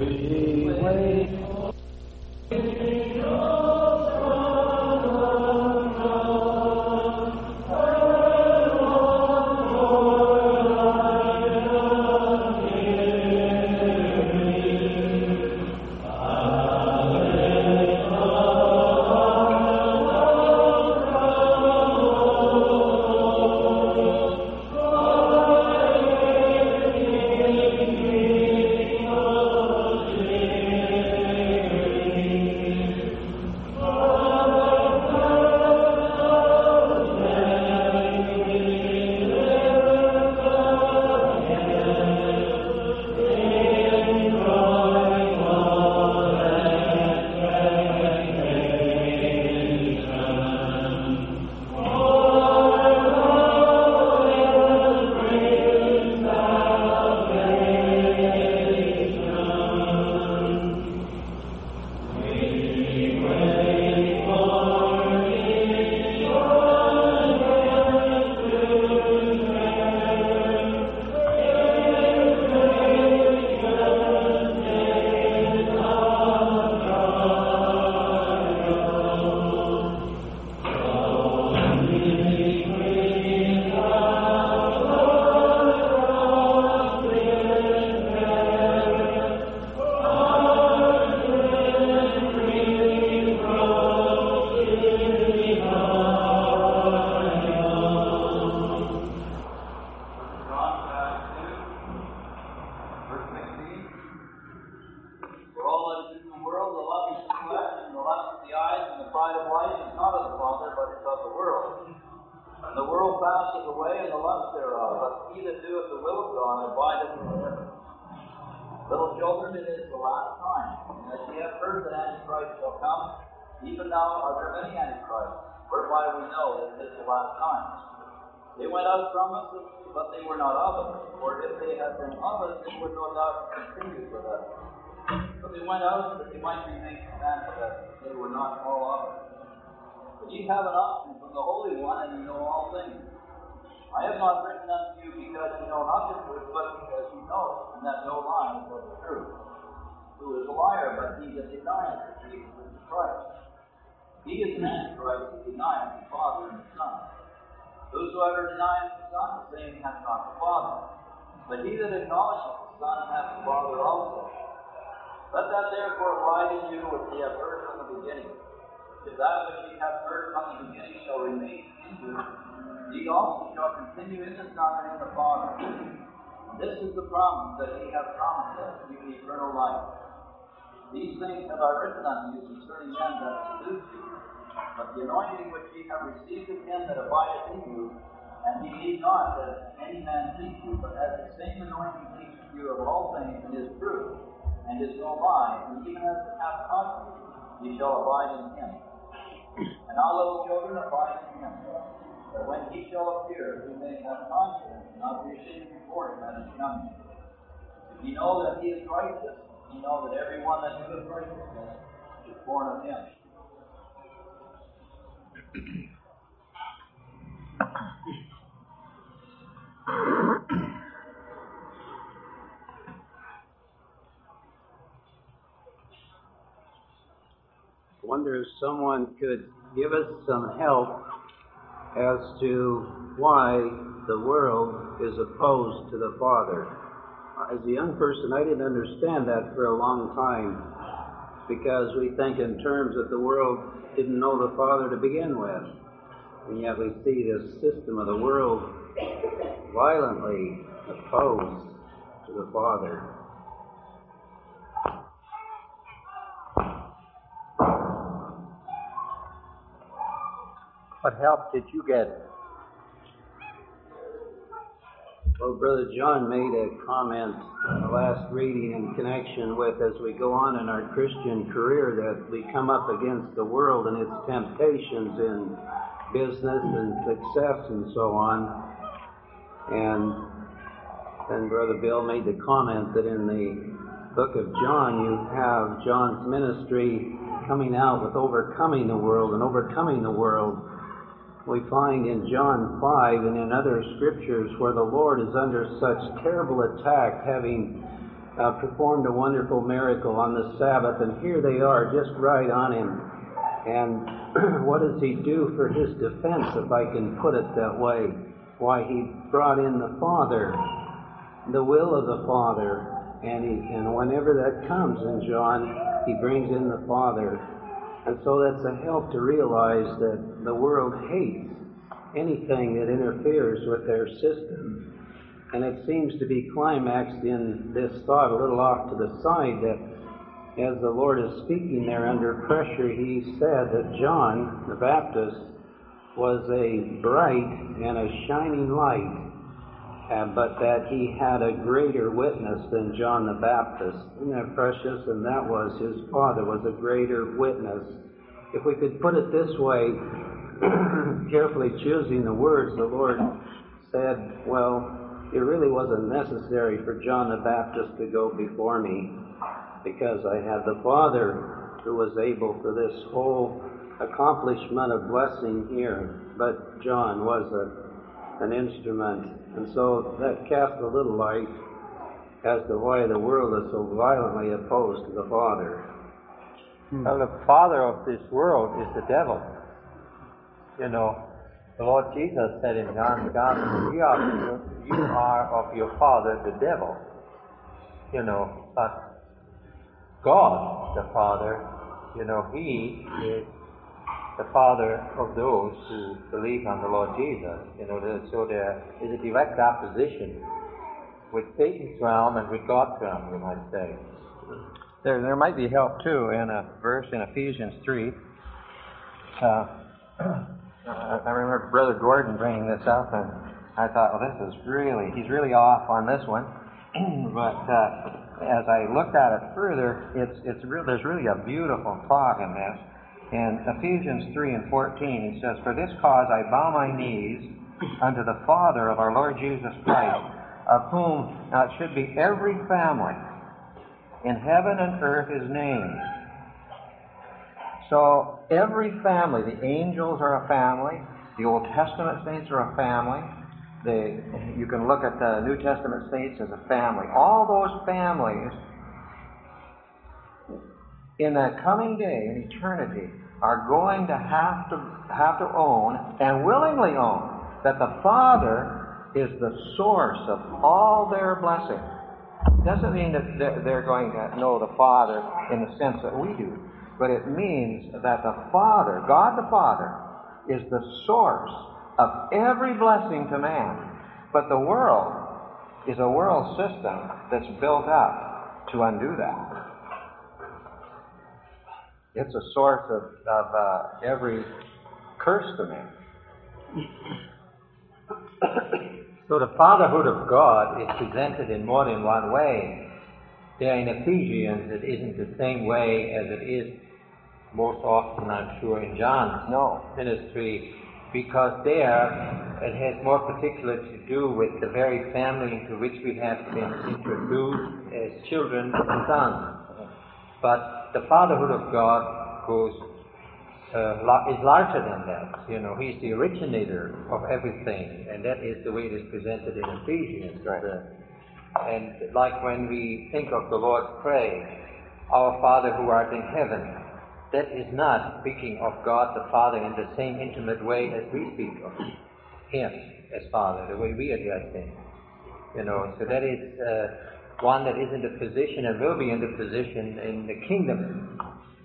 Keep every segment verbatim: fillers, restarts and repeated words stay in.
we wait. They went out from us, but they were not of us. For if they had been of us, they would no doubt have continued with us. But they went out that they might be made stand with us. They were not all of us. But ye have an option from the Holy One, and ye know all things. I have not written unto you because ye know not the truth, but because ye know it, and that no lie is of the truth. Who is a liar, but he that denieth that Jesus is Christ? He is an Antichrist, who denieth the Father and the Son. Whosoever denieth the Son, the same hath not the Father. But he that acknowledgeth the Son hath the Father also. Let that therefore abide in you which ye have heard from the beginning. If that which ye have heard from the beginning shall remain in you, ye also shall continue in the Son and in the Father. And this is the promise that he hath promised us, even eternal life. These things have I written unto you concerning them that seduce you. But the anointing which ye have received of him that abideth in you, and ye need not that any man teach you, but as the same anointing teacheth you of all things, and is true, and is no lie, and even as it hath taught you, ye shall abide in him. And now, little children, abide in him, that when he shall appear, you may have confidence, and not be ashamed before him at his coming. If ye know that he is righteous, ye know that every one that doeth righteousness is born of him. I wonder if someone could give us some help as to why the world is opposed to the Father. As a young person, I didn't understand that for a long time, because we think in terms that the world didn't know the Father to begin with. And yet we see this system of the world violently opposed to the Father. What help did you get? Well, Brother John made a comment in the last reading in connection with, as we go on in our Christian career, that we come up against the world and its temptations in business and success and so on. And then Brother Bill made the comment that in the book of John, you have John's ministry coming out with overcoming the world and overcoming the world. We find in John five and in other scriptures where the Lord is under such terrible attack, having uh, performed a wonderful miracle on the Sabbath, and here they are, just right on him. And what does he do for his defense, if I can put it that way? Why, he brought in the Father, the will of the Father, and he, and whenever that comes in John, he brings in the Father. And so that's a help to realize that the world hates anything that interferes with their system. And it seems to be climaxed in this thought a little off to the side, that as the Lord is speaking there under pressure, he said that John the Baptist was a bright and a shining light, uh, but that he had a greater witness than John the Baptist. Isn't that precious? And that was his Father was a greater witness. If we could put it this way, carefully choosing the words, the Lord said, well, it really wasn't necessary for John the Baptist to go before me, because I had the Father who was able for this whole accomplishment of blessing here. But John was a, an instrument. And so that cast a little light as to why the world is so violently opposed to the Father. Hmm. Well, the father of this world is the devil. You know, the Lord Jesus said in John's Gospel, you are, you are of your father, the devil. You know, but God, the Father, you know, He is the Father of those who believe on the Lord Jesus. You know, so there is a direct opposition with Satan's realm and with God's realm, you might say. There, there might be help too in a verse in Ephesians three. Uh, I remember Brother Gordon bringing this up, and I thought, well, this is really, he's really off on this one. But uh, as I looked at it further, it's it's real. There's really a beautiful thought in this. In Ephesians three and fourteen, it says, "For this cause I bow my knees unto the Father of our Lord Jesus Christ, of whom now it should be every family in heaven and earth is named." So every family, the angels are a family, the Old Testament saints are a family, the, you can look at the New Testament saints as a family. All those families in that coming day, in eternity, are going to have to have to own and willingly own that the Father is the source of all their blessings. Doesn't mean that they're, they're going to know the Father in the sense that we do, but it means that the Father, God the Father, is the source of every blessing to man. But the world is a world system that's built up to undo that. It's a source of, of uh, every curse to man. So the fatherhood of God is presented in more than one way. There in Ephesians, it isn't the same way as it is most often, I'm sure, in John's no. ministry, because there it has more particular to do with the very family into which we have been introduced as children and sons. But the fatherhood of God goes uh, is larger than that. You know, He's the originator of everything, and that is the way it is presented in Ephesians. Right. Uh, and like when we think of the Lord's Prayer, "Our Father who art in heaven," that is not speaking of God the Father in the same intimate way as we speak of Him as Father, the way we address Him. You know, so that is uh, one that is in the position and will be in the position in the kingdom.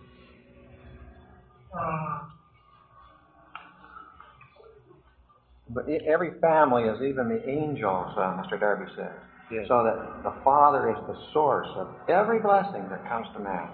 But every family is even the angels, uh, Mister Darby said. Yes. So that the Father is the source of every blessing that comes to man.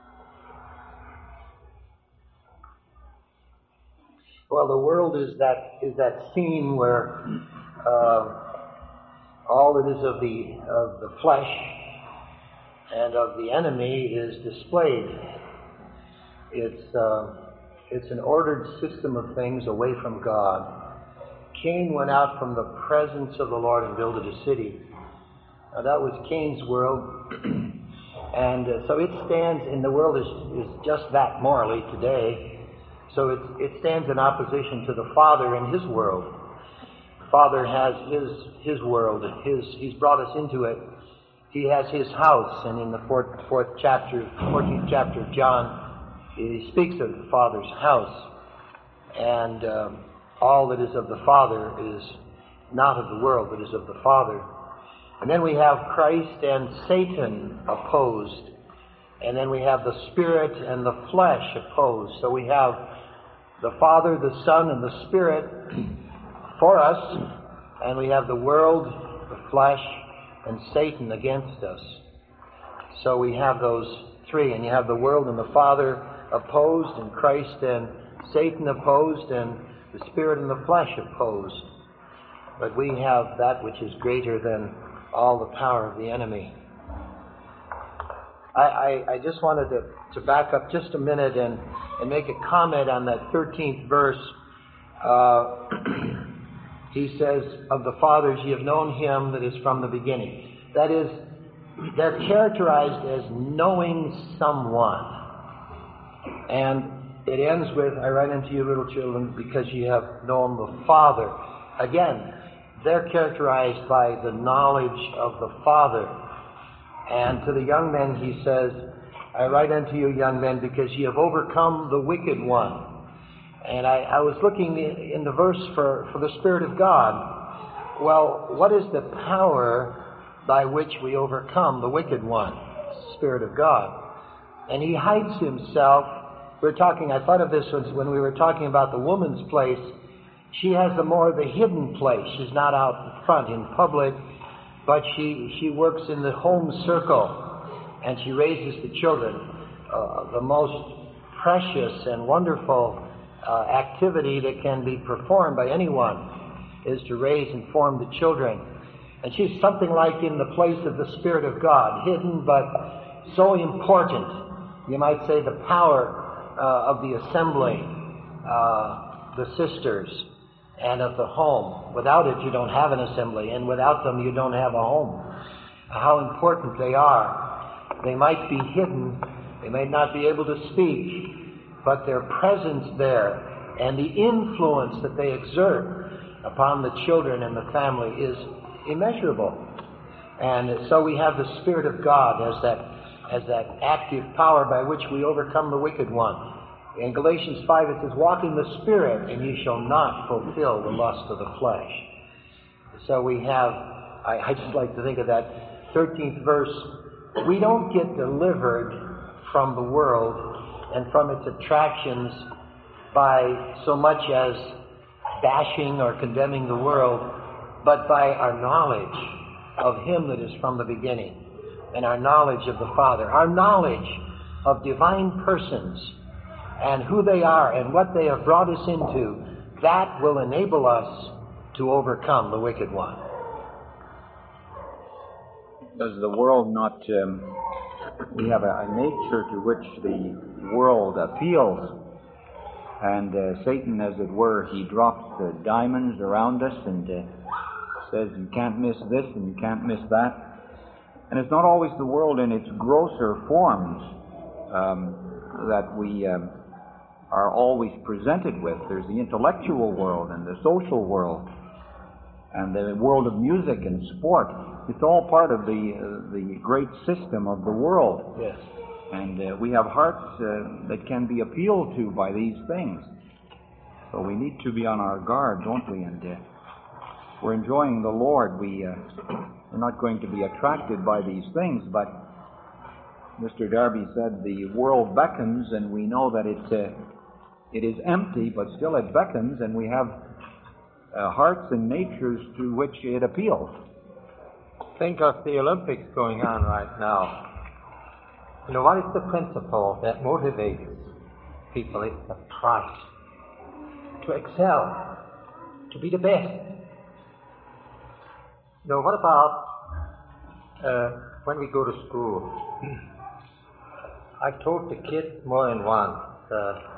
Well, the world is that is that scene where uh, all that is of the of the flesh and of the enemy is displayed. It's uh, it's an ordered system of things away from God. Cain went out from the presence of the Lord and builded a city. Now, that was Cain's world, and uh, so it stands. In the world is is just that morally today. So it, it stands in opposition to the Father and His world. The Father has His His world. His He's brought us into it. he has his house, and in the fourth, fourth chapter, fourteenth chapter of John, he speaks of the Father's house. And um, all that is of the Father is not of the world, but is of the Father. And then we have Christ and Satan opposed. And then we have the Spirit and the flesh opposed. So we have the Father, the Son, and the Spirit for us. And we have the world, the flesh, and Satan against us. So we have those three. And you have the world and the Father opposed, and Christ and Satan opposed, and the Spirit and the flesh opposed. But we have that which is greater than all the power of the enemy. I, I, I just wanted to, to back up just a minute and, and make a comment on that thirteenth verse. Uh, he says, of the fathers ye have known him that is from the beginning. That is, they're characterized as knowing someone. And it ends with, I write unto you, little children, because ye have known the Father. Again, they're characterized by the knowledge of the Father. And to the young men he says, I write unto you, young men, because ye have overcome the wicked one. And I, I was looking in the verse for, for the Spirit of God. Well, what is the power by which we overcome the wicked one? Spirit of God. And he hides himself. We're talking, I thought of this when we were talking about the woman's place. She has the more the hidden place. She's not out in front in public, but she, she works in the home circle, and she raises the children. Uh, the most precious and wonderful uh, activity that can be performed by anyone is to raise and form the children. And she's something like in the place of the Spirit of God, hidden but so important. You might say the power uh, of the assembly, uh, the sisters, and of the home. Without it, you don't have an assembly, and without them, you don't have a home. How important they are. They might be hidden, they may not be able to speak, but their presence there and the influence that they exert upon the children and the family is immeasurable. And so we have the Spirit of God as that as that active power by which we overcome the wicked one. In Galatians five it says, walk in the Spirit, and ye shall not fulfill the lust of the flesh. So we have, I, I just like to think of that thirteenth verse. We don't get delivered from the world and from its attractions by so much as bashing or condemning the world, but by our knowledge of Him that is from the beginning, and our knowledge of the Father, our knowledge of divine persons and who they are and what they have brought us into. That will enable us to overcome the wicked one. Does the world not, um, we have a, a nature to which the world appeals, and uh, Satan, as it were, he drops uh, diamonds around us and uh, says you can't miss this and you can't miss that. And it's not always the world in its grosser forms um, that we um, are always presented with. There's the intellectual world and the social world and the world of music and sport. It's all part of the uh, the great system of the world. Yes. And uh, we have hearts uh, that can be appealed to by these things. So we need to be on our guard, don't we? And uh, we're enjoying the Lord. We, uh, we're not going to be attracted by these things, but Mister Darby said the world beckons, and we know that it, uh, it is empty, but still it beckons, and we have uh, hearts and natures to which it appeals. Think of the Olympics going on right now. You know, what is the principle that motivates people? It's the price. To excel. To be the best. You know, what about uh, when we go to school? I've told the kids more than once, uh,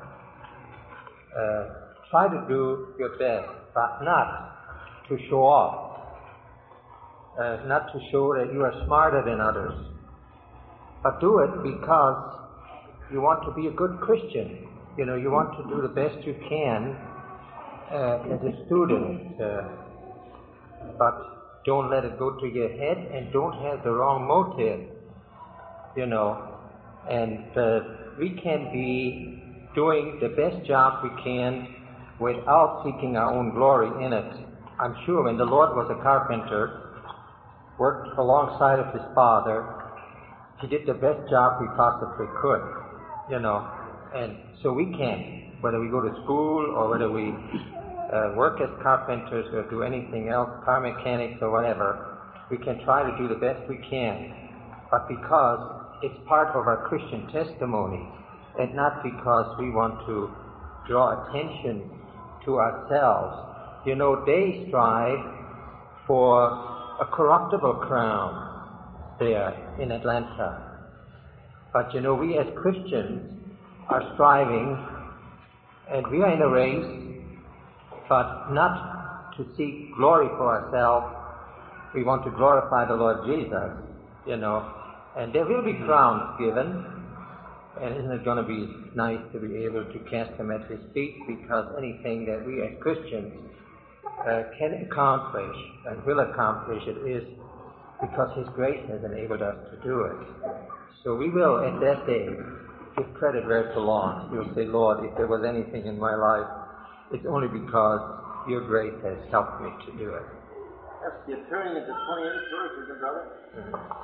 uh, try to do your best, but not to show off. Uh, not to show that you are smarter than others. But do it because you want to be a good Christian. You know, you want to do the best you can uh, as a student. Uh, but don't let it go to your head, and don't have the wrong motive, you know. And uh, we can be doing the best job we can without seeking our own glory in it. I'm sure when the Lord was a carpenter, worked alongside of his Father, he did the best job we possibly could, you know. And so we can, whether we go to school or whether we uh, work as carpenters or do anything else, car mechanics or whatever, we can try to do the best we can. But because it's part of our Christian testimony, and not because we want to draw attention to ourselves. You know, they strive for a corruptible crown there in Atlanta. But you know, we as Christians are striving, and we are in a race, but not to seek glory for ourselves. We want to glorify the Lord Jesus, you know. And there will be crowns given, and isn't it going to be nice to be able to cast them at his feet, because anything that we as Christians uh, can accomplish and will accomplish, it is because his grace has enabled us to do it. So we will, at that day, give credit where it belongs. We'll say, Lord, if there was anything in my life, it's only because your grace has helped me to do it. That's the appearing of the twenty-eighth verse, isn't it, brother? Mm-hmm.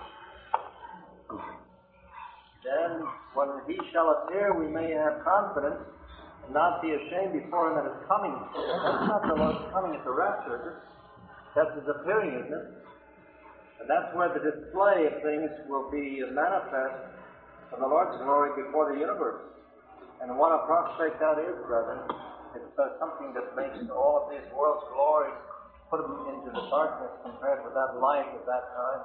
Then, when he shall appear, we may have confidence and not be ashamed before him at his coming. That's not the Lord's coming at the rapture, is it? That's his appearing, isn't it? And that's where the display of things will be manifest of the Lord's glory before the universe. And what a prospect that is, brethren. It's uh, something that makes all of these world's glories, put them into the darkness compared with that light at that time.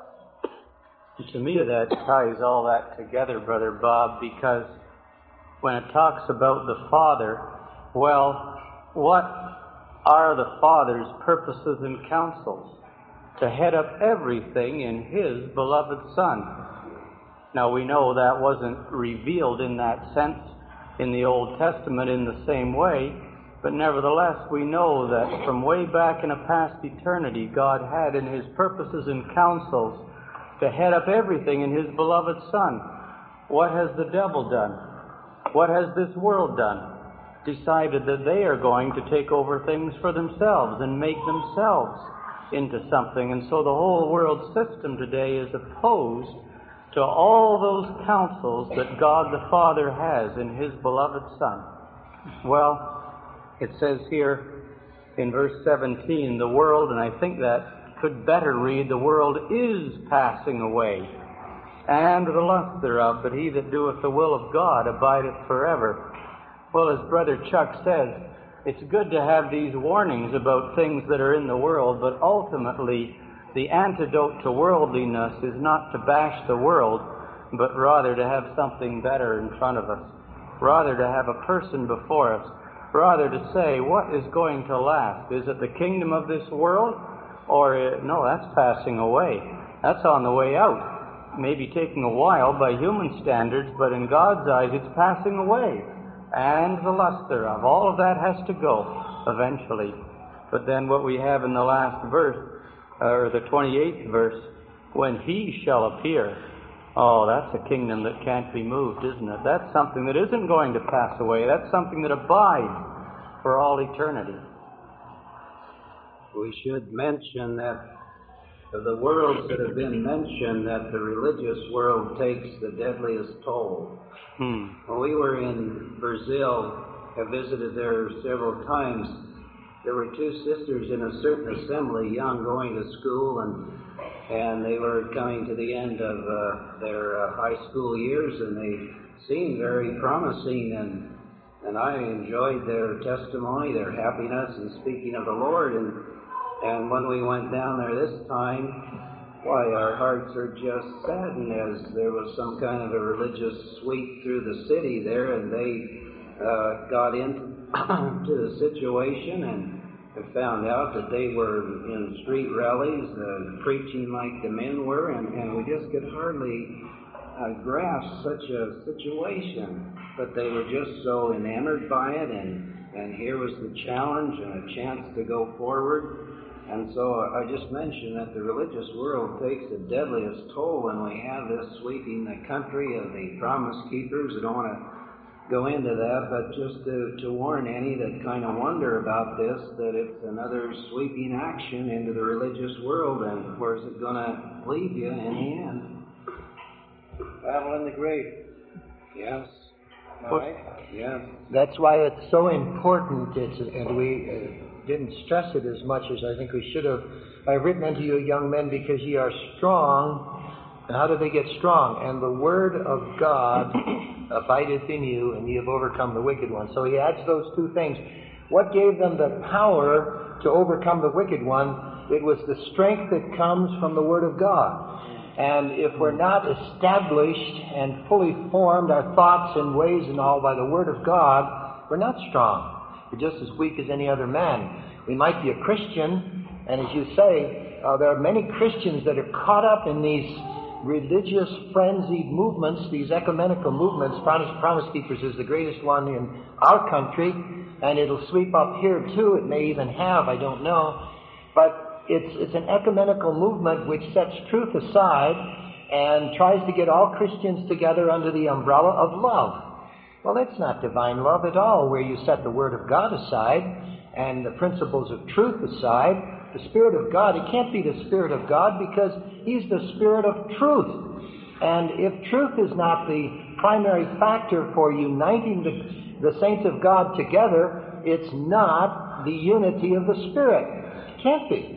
To me, that ties all that together, Brother Bob, because when it talks about the Father, well, what are the Father's purposes and counsels? To head up everything in His beloved Son. Now, we know that wasn't revealed in that sense in the Old Testament in the same way, but nevertheless, we know that from way back in a past eternity, God had in His purposes and counsels to head up everything in His beloved Son. What has the devil done? What has this world done? Decided that they are going to take over things for themselves and make themselves into something. And so the whole world system today is opposed to all those counsels that God the Father has in His beloved Son. Well, it says here in verse seventeen, the world, and I think that could better read, the world is passing away, and the lust thereof, but he that doeth the will of God abideth forever. Well, as Brother Chuck says, it's good to have these warnings about things that are in the world, but ultimately the antidote to worldliness is not to bash the world, but rather to have something better in front of us, rather to have a person before us, rather to say, what is going to last? Is it the kingdom of this world? Or, uh, no, that's passing away. That's on the way out. Maybe taking a while by human standards, but in God's eyes it's passing away. And the lust thereof. All of that has to go eventually. But then what we have in the last verse, or the twenty-eighth verse, when He shall appear. Oh, that's a kingdom that can't be moved, isn't it? That's something that isn't going to pass away. That's something that abides for all eternity. We should mention that of the worlds that have been mentioned, that the religious world takes the deadliest toll. Hmm. When we were in Brazil, I visited there several times. There were two sisters in a certain assembly, young, going to school, and and they were coming to the end of uh, their uh, high school years, and they seemed very promising, and and I enjoyed their testimony, their happiness, and speaking of the Lord. And And when we went down there this time, why, our hearts are just saddened, as there was some kind of a religious sweep through the city there, and they uh, got into the situation and found out that they were in street rallies, uh, preaching like the men were, and, and we just could hardly uh, grasp such a situation. But they were just so enamored by it, and, and here was the challenge and a chance to go forward. And so I just mentioned that the religious world takes the deadliest toll when we have this sweeping the country of the Promise Keepers. I don't want to go into that, but just to, to warn any that kind of wonder about this, that it's another sweeping action into the religious world, and where's it going to leave you in the end? Battle in the grave. Yes. All right. Yes. That's why it's so important, it's, and we uh, didn't stress it as much as I think we should have. I've written unto you, young men, because ye are strong. And how do they get strong? And the word of God abideth in you, and ye have overcome the wicked one. So he adds those two things. What gave them the power to overcome the wicked one? It was the strength that comes from the word of God. And if we're not established and fully formed, our thoughts and ways and all by the word of God, we're not strong. We're just as weak as any other man. We might be a Christian, and as you say, uh, there are many Christians that are caught up in these religious frenzied movements, these ecumenical movements. Promise, Promise Keepers is the greatest one in our country, and it'll sweep up here too. It may even have, I don't know. But it's, it's an ecumenical movement which sets truth aside and tries to get all Christians together under the umbrella of love. Well, that's not divine love at all, where you set the Word of God aside and the principles of truth aside. The Spirit of God, it can't be the Spirit of God because He's the Spirit of truth. And if truth is not the primary factor for uniting the, the saints of God together, it's not the unity of the Spirit. It can't be.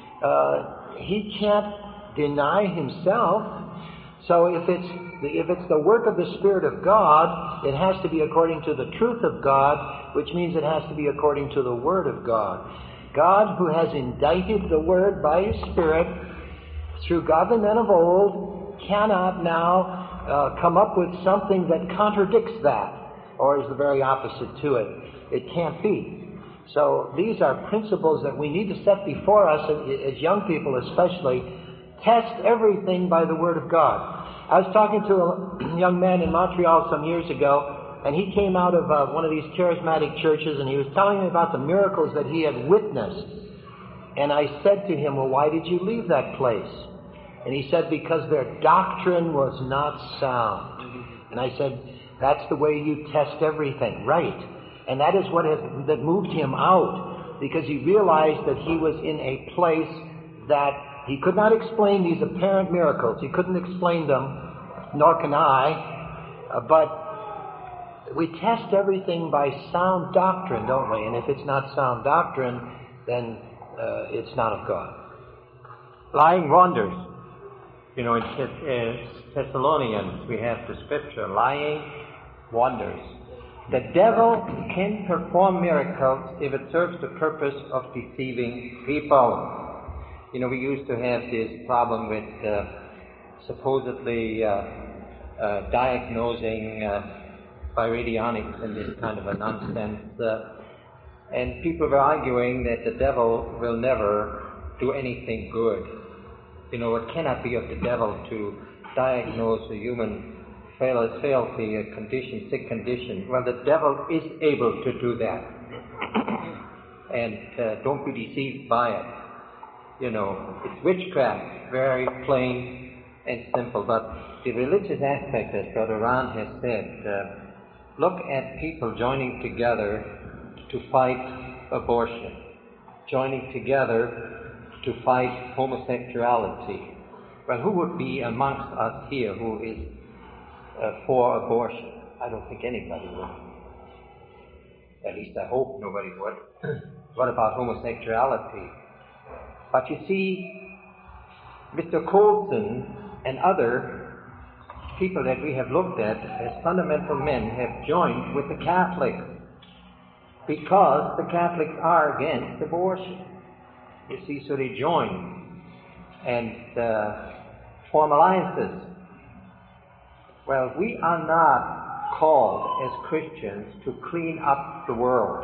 Uh, he can't deny Himself. So if it's the, if it's the work of the Spirit of God, it has to be according to the truth of God, which means it has to be according to the Word of God. God, who has indicted the Word by His Spirit through godly men of old, cannot now uh, come up with something that contradicts that, or is the very opposite to it. It can't be. So these are principles that we need to set before us, as young people especially. Test everything by the Word of God. I was talking to a young man in Montreal some years ago, and he came out of uh, one of these charismatic churches, and he was telling me about the miracles that he had witnessed. And I said to him, well, why did you leave that place? And he said, because their doctrine was not sound. And I said, that's the way you test everything, right? And that is what has, that moved him out, because he realized that he was in a place that he could not explain these apparent miracles. He couldn't explain them, nor can I, uh, but we test everything by sound doctrine, don't we? And if it's not sound doctrine, then uh, it's not of God. Lying wonders. You know, in Thessalonians we have the scripture, lying wonders. The devil can perform miracles if it serves the purpose of deceiving people. You know, we used to have this problem with uh, supposedly uh, uh, diagnosing uh, by radionics and this kind of a nonsense. Uh, and people were arguing that the devil will never do anything good. You know, it cannot be of the devil to diagnose a human frailty, a condition, sick condition. Well, the devil is able to do that. And uh, don't be deceived by it. You know, it's witchcraft, very plain and simple. But the religious aspect, as Brother Ron has said, uh, look at people joining together to fight abortion, joining together to fight homosexuality. Well, who would be amongst us here who is uh, for abortion? I don't think anybody would. At least I hope nobody would. What about homosexuality? But you see, Mister Colson and other people that we have looked at as fundamental men have joined with the Catholics because the Catholics are against abortion. You see, so they join and uh, form alliances. Well, we are not called as Christians to clean up the world.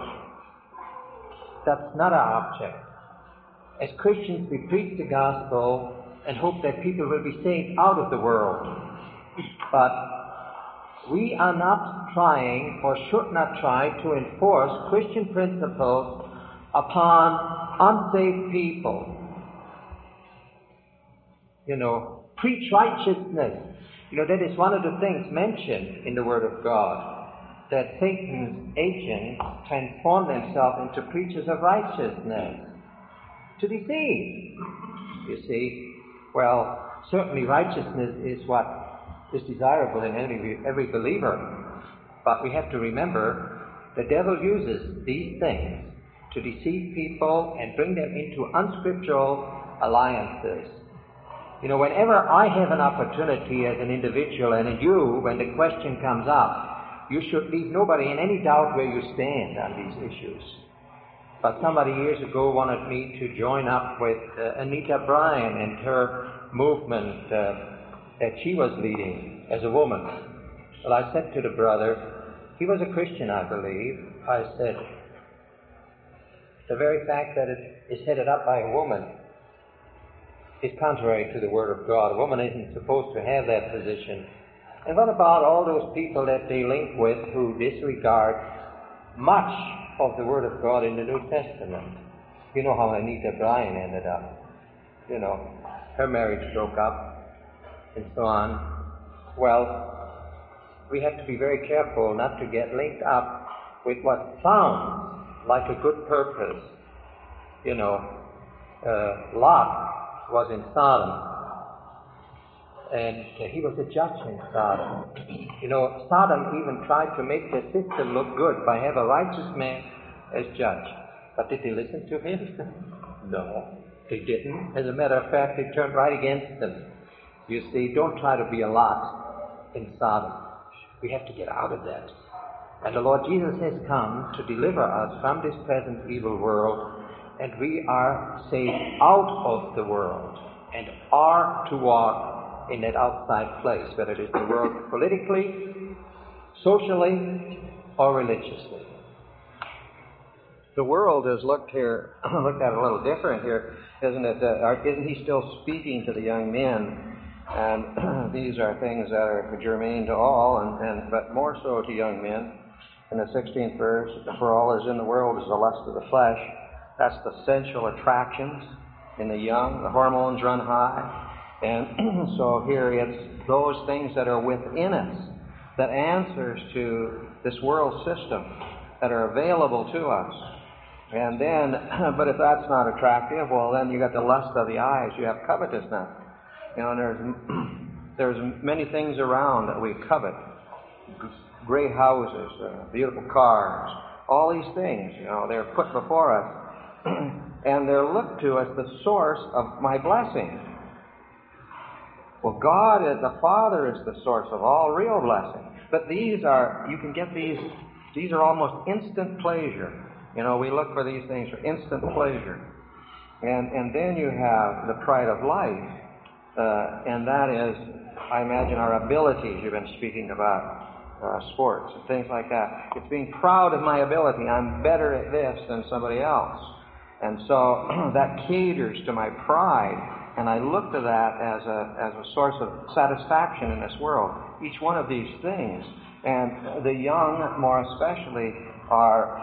That's not our object. As Christians, we preach the gospel and hope that people will be saved out of the world. But we are not trying, or should not try, to enforce Christian principles upon unsaved people. You know, preach righteousness. You know, that is one of the things mentioned in the Word of God, that Satan's agents transform themselves into preachers of righteousness to deceive. You see, well, certainly righteousness is what is desirable in every, every believer. But we have to remember the devil uses these things to deceive people and bring them into unscriptural alliances. You know, whenever I have an opportunity as an individual, and you, when the question comes up, you should leave nobody in any doubt where you stand on these issues. But somebody years ago wanted me to join up with uh, Anita Bryan and her movement uh, that she was leading as a woman. Well, I said to the brother, he was a Christian, I believe, I said, the very fact that it is headed up by a woman is contrary to the Word of God. A woman isn't supposed to have that position. And what about all those people that they link with who disregard much of the Word of God in the New Testament? You know how Anita Bryan ended up. You know, her marriage broke up and so on. Well, we have to be very careful not to get linked up with what sounds like a good purpose. You know, uh, Lot was in Sodom, and uh, he was a judge in Sodom. You know, Sodom even tried to make their system look good by having a righteous man as judge. But did they listen to him? No, they didn't. As a matter of fact, they turned right against him. You see, don't try to be a Lot in Sodom. We have to get out of that. And the Lord Jesus has come to deliver us from this present evil world, and we are saved out of the world and are to walk in that outside place, whether it is the world politically, socially, or religiously. The world is looked here, looked at a little different here, isn't it? Uh, isn't he still speaking to the young men? And these are things that are germane to all, and, and but more so to young men. In the sixteenth verse, for all is in the world is the lust of the flesh. That's the sensual attractions in the young. The hormones run high. And so here it's those things that are within us that answers to this world system that are available to us. And then, but if that's not attractive, well, then you got the lust of the eyes. You have covetousness. You know, there's there's many things around that we covet. Great houses, uh, beautiful cars, all these things, you know, they're put before us. And they're looked to as the source of my blessing. Well, God, is, the Father, is the source of all real blessing. But these are, you can get these, these are almost instant pleasure. You know, we look for these things for instant pleasure. And, and then you have the pride of life. Uh, and that is, I imagine, our abilities you've been speaking about. Uh, sports and things like that. It's being proud of my ability. I'm better at this than somebody else. And so that caters to my pride, and I look to that as a as a source of satisfaction in this world. Each one of these things, and the young more especially, are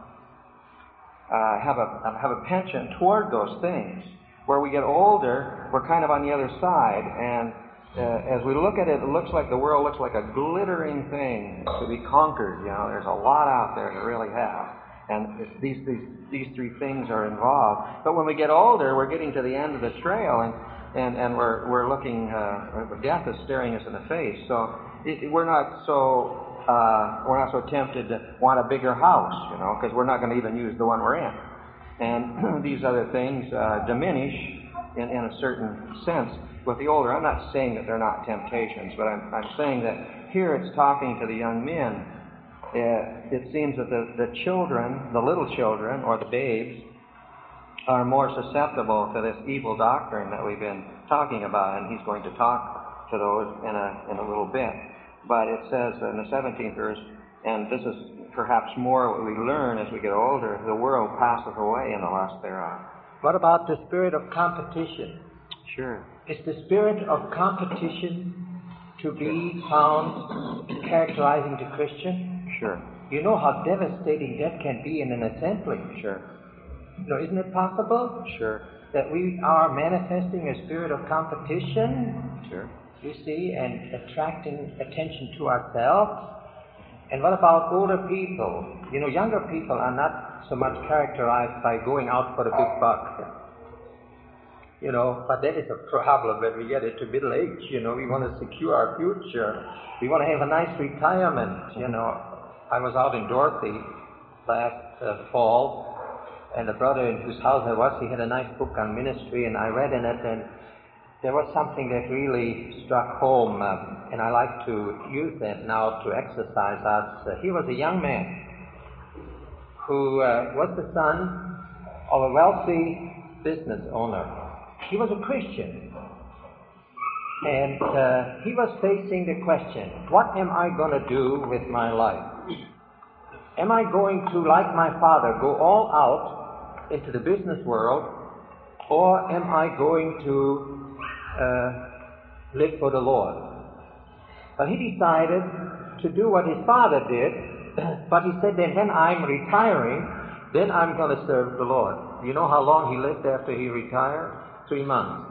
uh, have a have a penchant toward those things. Where we get older, we're kind of on the other side, and Uh, as we look at it, it looks like the world looks like a glittering thing to be conquered. You know, there's a lot out there to really have, and it's these these these three things are involved. But when we get older, we're getting to the end of the trail, and and, and we're we're looking. Uh, death is staring us in the face. So it, we're not so uh, we're not so tempted to want a bigger house, you know, because we're not going to even use the one we're in. And these other things uh, diminish in, in a certain sense. With the older, I'm not saying that they're not temptations, but I'm, I'm saying that here it's talking to the young men. Uh, it seems that the, the children, the little children, or the babes, are more susceptible to this evil doctrine that we've been talking about, and he's going to talk to those in a, in a little bit. But it says in the seventeenth verse, and this is perhaps more what we learn as we get older, the world passeth away in the lust thereof. What about the spirit of competition? Sure. Is the spirit of competition to be found characterizing the Christian? Sure. You know how devastating that can be in an assembly. Sure. You know, isn't it possible Sure. that we are manifesting a spirit of competition, Sure. you see, and attracting attention to ourselves? And what about older people? You know, younger people are not so much characterized by going out for the big buck. You know, but that is a problem when we get into middle age. You know, we want to secure our future. We want to have a nice retirement. You know, I was out in Dorothy last uh, fall, and the brother in whose house I was, he had a nice book on ministry, and I read in it, and there was something that really struck home, uh, and I like to use that now to exercise us. Uh, he was a young man who uh, was the son of a wealthy business owner. He was a Christian, and uh, he was facing the question, what am I going to do with my life? Am I going to, like my father, go all out into the business world, or am I going to uh, live for the Lord? But he decided to do what his father did, but he said, then when I'm retiring, then I'm going to serve the Lord. You know how long he lived after he retired? Three months.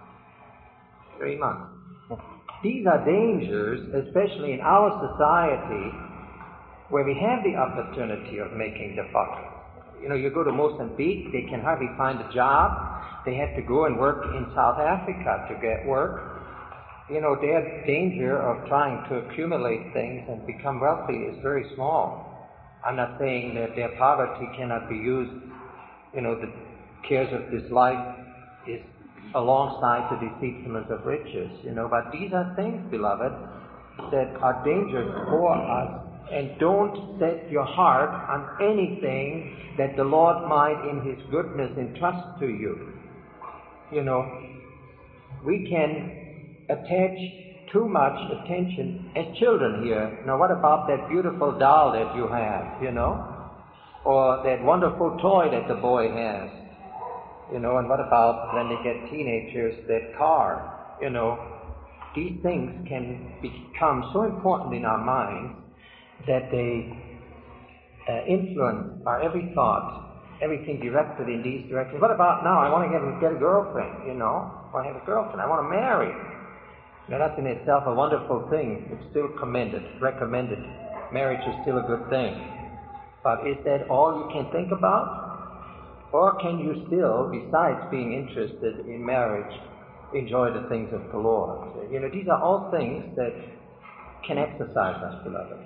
Three months. These are dangers, especially in our society, where we have the opportunity of making the buck. You know, you go to Mozambique, they can hardly find a job. They have to go and work in South Africa to get work. You know, their danger of trying to accumulate things and become wealthy is very small. I'm not saying that their poverty cannot be used, you know, the cares of this life is alongside the deceitfulness of riches, you know, but these are things, beloved, that are dangerous for us. And don't set your heart on anything that the Lord might, in His goodness, entrust to you. You know, we can attach too much attention as children here. Now, what about that beautiful doll that you have, you know? Or that wonderful toy that the boy has? You know, and what about when they get teenagers, that car? You know, these things can become so important in our minds that they uh, influence our every thought, everything directed in these directions. What about now? I want to get, get a girlfriend, you know. I want to have a girlfriend. I want to marry. Now, that's in itself a wonderful thing. It's still commended, recommended. Marriage is still a good thing. But is that all you can think about? Or can you still, besides being interested in marriage, enjoy the things of the Lord? You know, these are all things that can exercise us, beloved.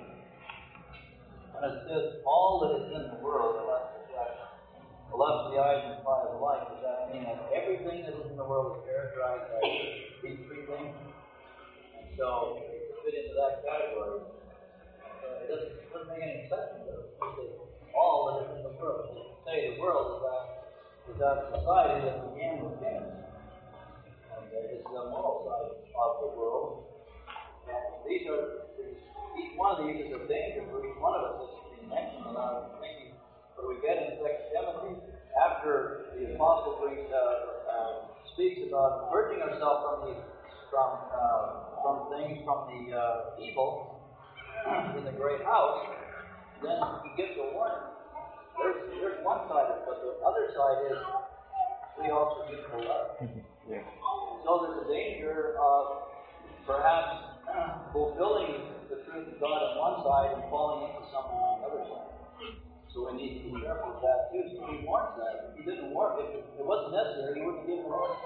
And it says, all that is in the world, the lust of the flesh, the lust of the eyes, and the pride of life. Does that mean that everything that is in the world is characterized by these three things? And so, to fit into that category, uh, it doesn't, doesn't make any exception to it. It says, all that is in the world. So you can say the world is that, is that society that began with sin. And uh, it's the moral side of the world. And these are, each one of these is a danger for each one of us, as being mentioned. And I'm thinking, when we get into Second Timothy, after the apostle brings, uh, uh, speaks about purging ourselves from the from uh, from things from the uh, evil in the great house, then he gives a warning. There's there's one side of it, but the other side is we also give the love. Yeah. So there's a danger of perhaps fulfilling the truth of God on one side and falling into something on the other side. So we need to be careful with that too. So he warns that. If he didn't warn, if it wasn't necessary, he wouldn't give the warning.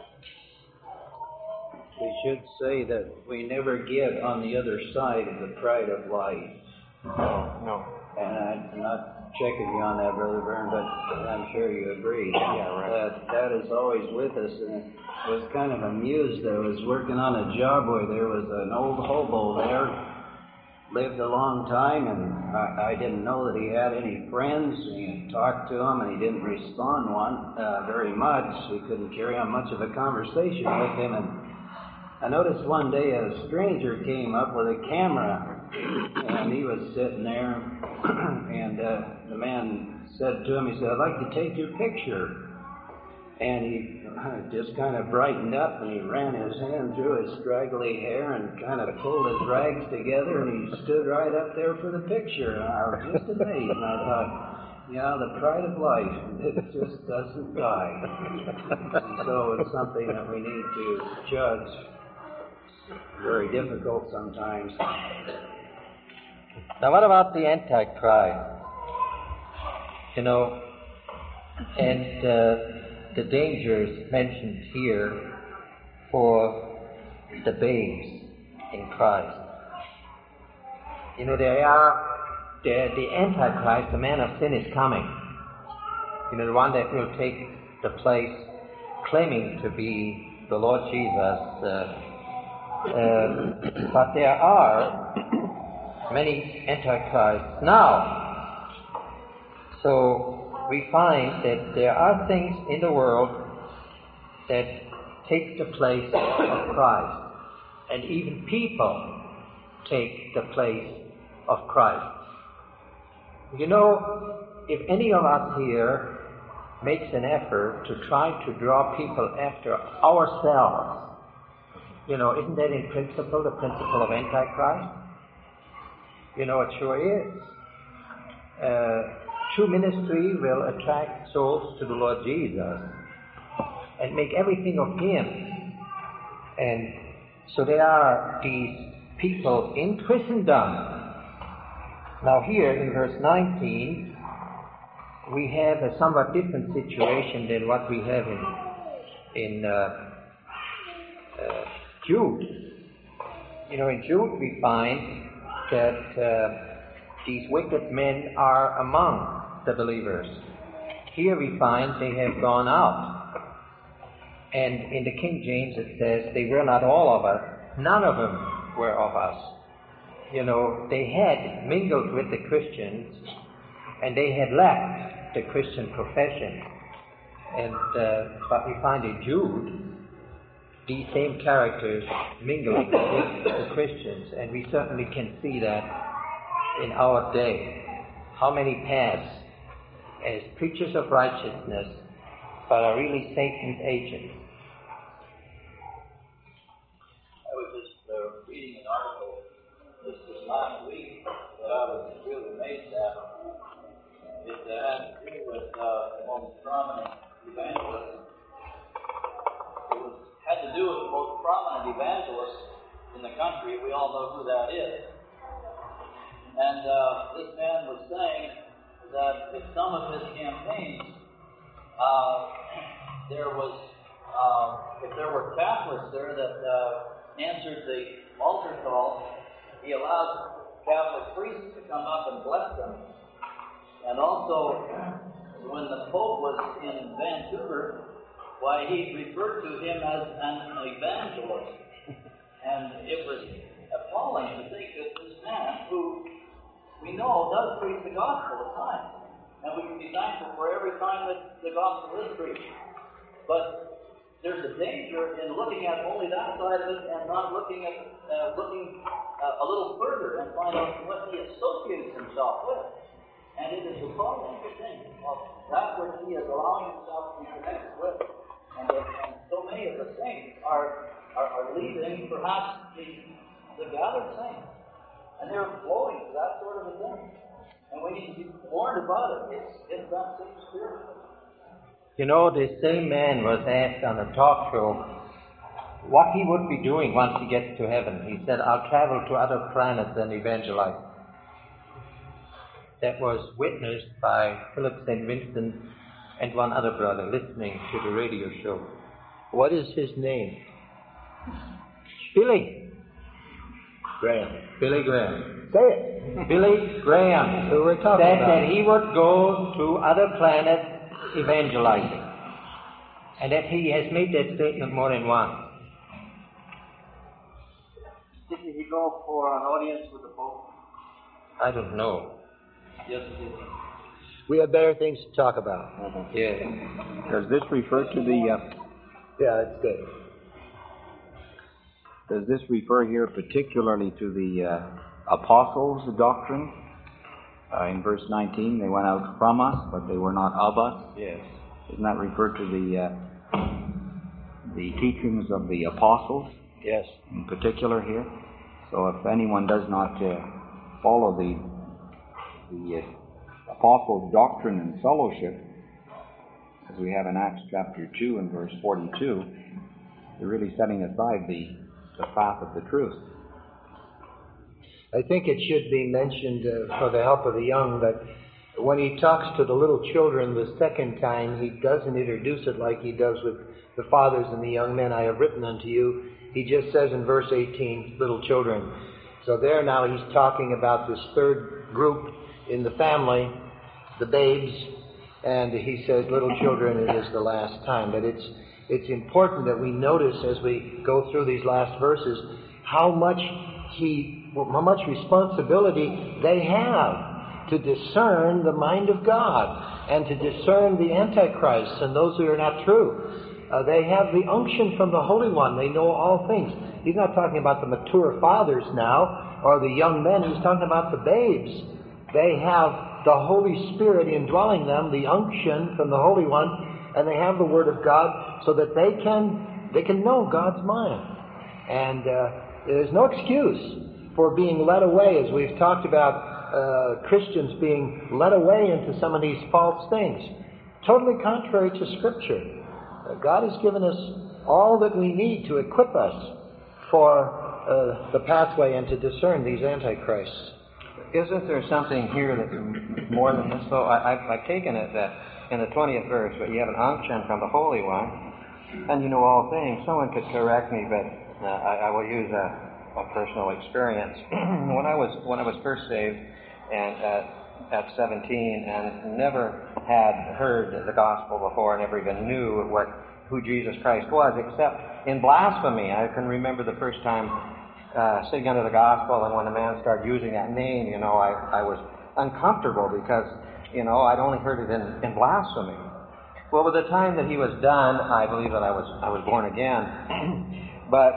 We should say that we never get on the other side of the pride of life. No, no. And I'm not checking you on that, Brother Vern, but I'm sure you agree. Yeah, right. That, that is always with us. And I was kind of amused. I was working on a job where there was an old hobo there, lived a long time, and I, I didn't know that he had any friends. And you talked to him, and he didn't respond one uh, very much. We couldn't carry on much of a conversation with him. And I noticed one day a stranger came up with a camera, and he was sitting there, and uh, the man said to him, he said, "I'd like to take your picture." And he just kind of brightened up, and he ran his hand through his straggly hair and kind of pulled his rags together, and he stood right up there for the picture. And I was just amazed, and I thought, Yeah, the pride of life, it just doesn't die. So it's something that we need to judge. Very difficult sometimes. Now, what about the Antichrist? You know, and uh, the dangers mentioned here for the babes in Christ. You know, there are the, the Antichrist, the man of sin, is coming. You know, the one that will take the place, claiming to be the Lord Jesus. Uh, uh, but there are many Antichrists now. So we find that there are things in the world that take the place of Christ. And even people take the place of Christ. You know, if any of us here makes an effort to try to draw people after ourselves, you know, isn't that in principle the principle of Antichrist? You know, it sure is. Uh, true ministry will attract souls to the Lord Jesus and make everything of Him. And so there are these people in Christendom. Now here in verse nineteen, we have a somewhat different situation than what we have in, in uh, uh, Jude. You know, in Jude we find that uh, these wicked men are among the believers. Here we find they have gone out. And in the King James it says, they were not all of us, none of them were of us. You know, they had mingled with the Christians, and they had left the Christian profession. And uh, but we find in Jude, these same characters mingled with the Christians, and we certainly can see that in our day. How many pass as preachers of righteousness, but are really Satan's agents? I was just uh, reading an article this, this last week that I was really amazed at. It uh, had to do with uh, the most prominent evangelist. It was, had to do with the most prominent evangelist in the country. We all know who that is. And uh, this man was saying that in some of his campaigns, uh, there was, uh, if there were Catholics there that uh, answered the altar call, he allowed Catholic priests to come up and bless them. And also, when the Pope was in Vancouver, why, he referred to him as an evangelist. And it was appalling to think that this man, who we know does preach the gospel at times, and we can be thankful for every time that the gospel is preached. But there's a danger in looking at only that side of it and not looking at uh, looking uh, a little further and find out what he associates himself with. And it is appalling to think of that which he is allowing himself to be connected with. And, the, and so many of the saints are are, are leaving perhaps the, the gathered saints. And they're flowing to that sort of a thing. And we need to be warned about it. It's, it's that same spirit. You know, this same man was asked on a talk show what he would be doing once he gets to heaven. He said, I'll travel to other planets and evangelize. That was witnessed by Philip Saint Vincent and one other brother listening to the radio show. What is his name? Billy. Graham. Billy Graham. Say it. Billy Graham Who we're talking said about. that he would go to other planets evangelizing. And that he has made that statement more than once. Didn't he go for an audience with the Pope? I don't know. Yes, he did. We have better things to talk about. Mm-hmm. Yeah. Does this refer to the? Uh, Yeah, it's good. does this refer here particularly to the uh, apostles' doctrine? Uh, in verse nineteen, they went out from us, but they were not of us. Yes. Doesn't that refer to the uh, the teachings of the apostles? Yes. In particular here. So if anyone does not uh, follow the the uh, apostles' doctrine and fellowship, as we have in Acts chapter two and verse forty-two, they're really setting aside the, the path of the truth. I think it should be mentioned uh, for the help of the young that when he talks to the little children the second time, he doesn't introduce it like he does with the fathers and the young men. I have written unto you. He just says in verse eighteen, little children. So there now he's talking about this third group in the family, the babes, and he says, little children, it is the last time. But it's it's important that we notice as we go through these last verses how much he, how much responsibility they have to discern the mind of God and to discern the Antichrists and those who are not true. Uh, they have the unction from the Holy One. They know all things. He's not talking about the mature fathers now or the young men. He's talking about the babes. They have the Holy Spirit indwelling them, the unction from the Holy One, and they have the Word of God so that they can they can know God's mind. And uh, there's no excuse for being led away, as we've talked about uh, Christians being led away into some of these false things. Totally contrary to Scripture. Uh, God has given us all that we need to equip us for uh, the pathway and to discern these antichrists. Isn't there something here that's more than this? So I, I've, I've taken it that in the twentieth verse, but you have an unction from the Holy One, and you know all things. Someone could correct me, but uh, I, I will use a, a personal experience. when I was when I was first saved, and uh, at seventeen, and never had heard the gospel before, never even knew what who Jesus Christ was, except in blasphemy. I can remember the first time uh, sitting under the gospel, and when a man started using that name, you know, I, I was uncomfortable because, you know, I'd only heard it in, in blasphemy. Well, by the time that he was done, I believe that I was I was born again. but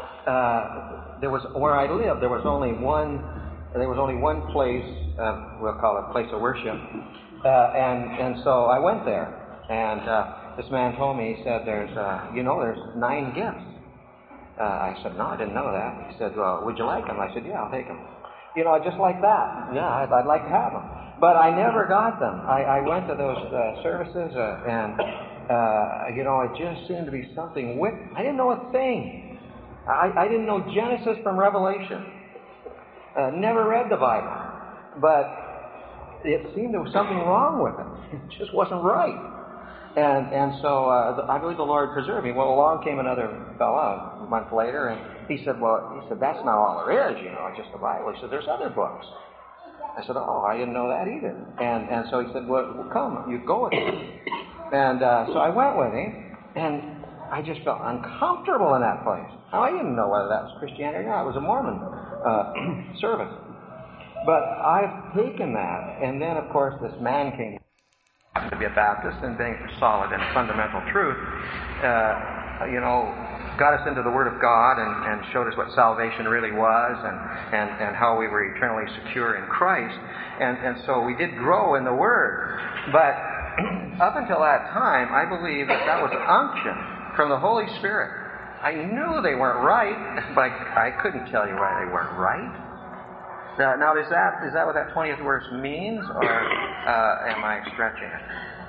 uh, there was where I lived, there was only one. There was only one place, uh, we'll call it place of worship, uh, and and so I went there, and uh, this man told me, he said, "There's, uh, you know, there's nine gifts." Uh, I said, "No, I didn't know that." He said, "Well, would you like them?" I said, "Yeah, I'll take them." You know, just like that. Yeah, I'd, I'd like to have them, but I never got them. I, I went to those uh, services, uh, and uh, you know, it just seemed to be something with. I didn't know a thing. I, I didn't know Genesis from Revelation. Uh, never read the Bible, but it seemed there was something wrong with it. It just wasn't right. And and so uh, the, I believe the Lord preserved me. Well, along came another fellow a month later, and he said, well, he said, that's not all there is, you know, just the Bible. He said, there's other books. I said, oh, I didn't know that either. And and so he said, well, well come, you go with me. And uh, so I went with him, and I just felt uncomfortable in that place. Now, I didn't know whether that was Christianity or not. It was a Mormon uh, service. But I've taken that, and then, of course, this man came to be a Baptist, and being solid in fundamental truth, uh, you know, got us into the Word of God and, and showed us what salvation really was, and, and, and how we were eternally secure in Christ. And, and so we did grow in the Word. But up until that time, I believe that that was unction from the Holy Spirit. I knew they weren't right, but I, I couldn't tell you why they weren't right. Uh, now, is that is that what that twentieth verse means, or uh, am I stretching it?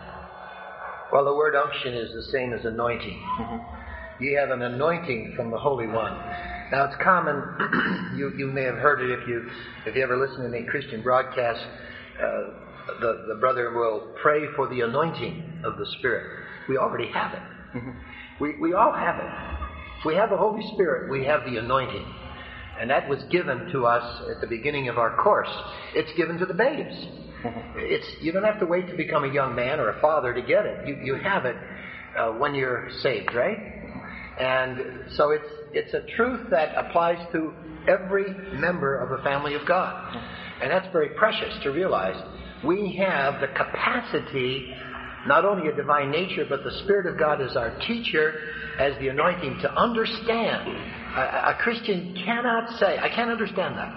Well, the word unction is the same as anointing. Mm-hmm. You have an anointing from the Holy One. Now, it's common. you you may have heard it if you if you ever listen to any Christian broadcast. Uh, the the brother will pray for the anointing of the Spirit. We already have it. Mm-hmm. We we all have it. If we have the Holy Spirit, we have the anointing. And that was given to us at the beginning of our course. It's given to the babes. Mm-hmm. It's you don't have to wait to become a young man or a father to get it. You you have it uh, when you're saved, right? And so it's it's a truth that applies to every member of the family of God. Mm-hmm. And that's very precious to realize. We have the capacity, not only a divine nature, but the Spirit of God as our teacher, as the anointing, to understand. A, a Christian cannot say, I can't understand that.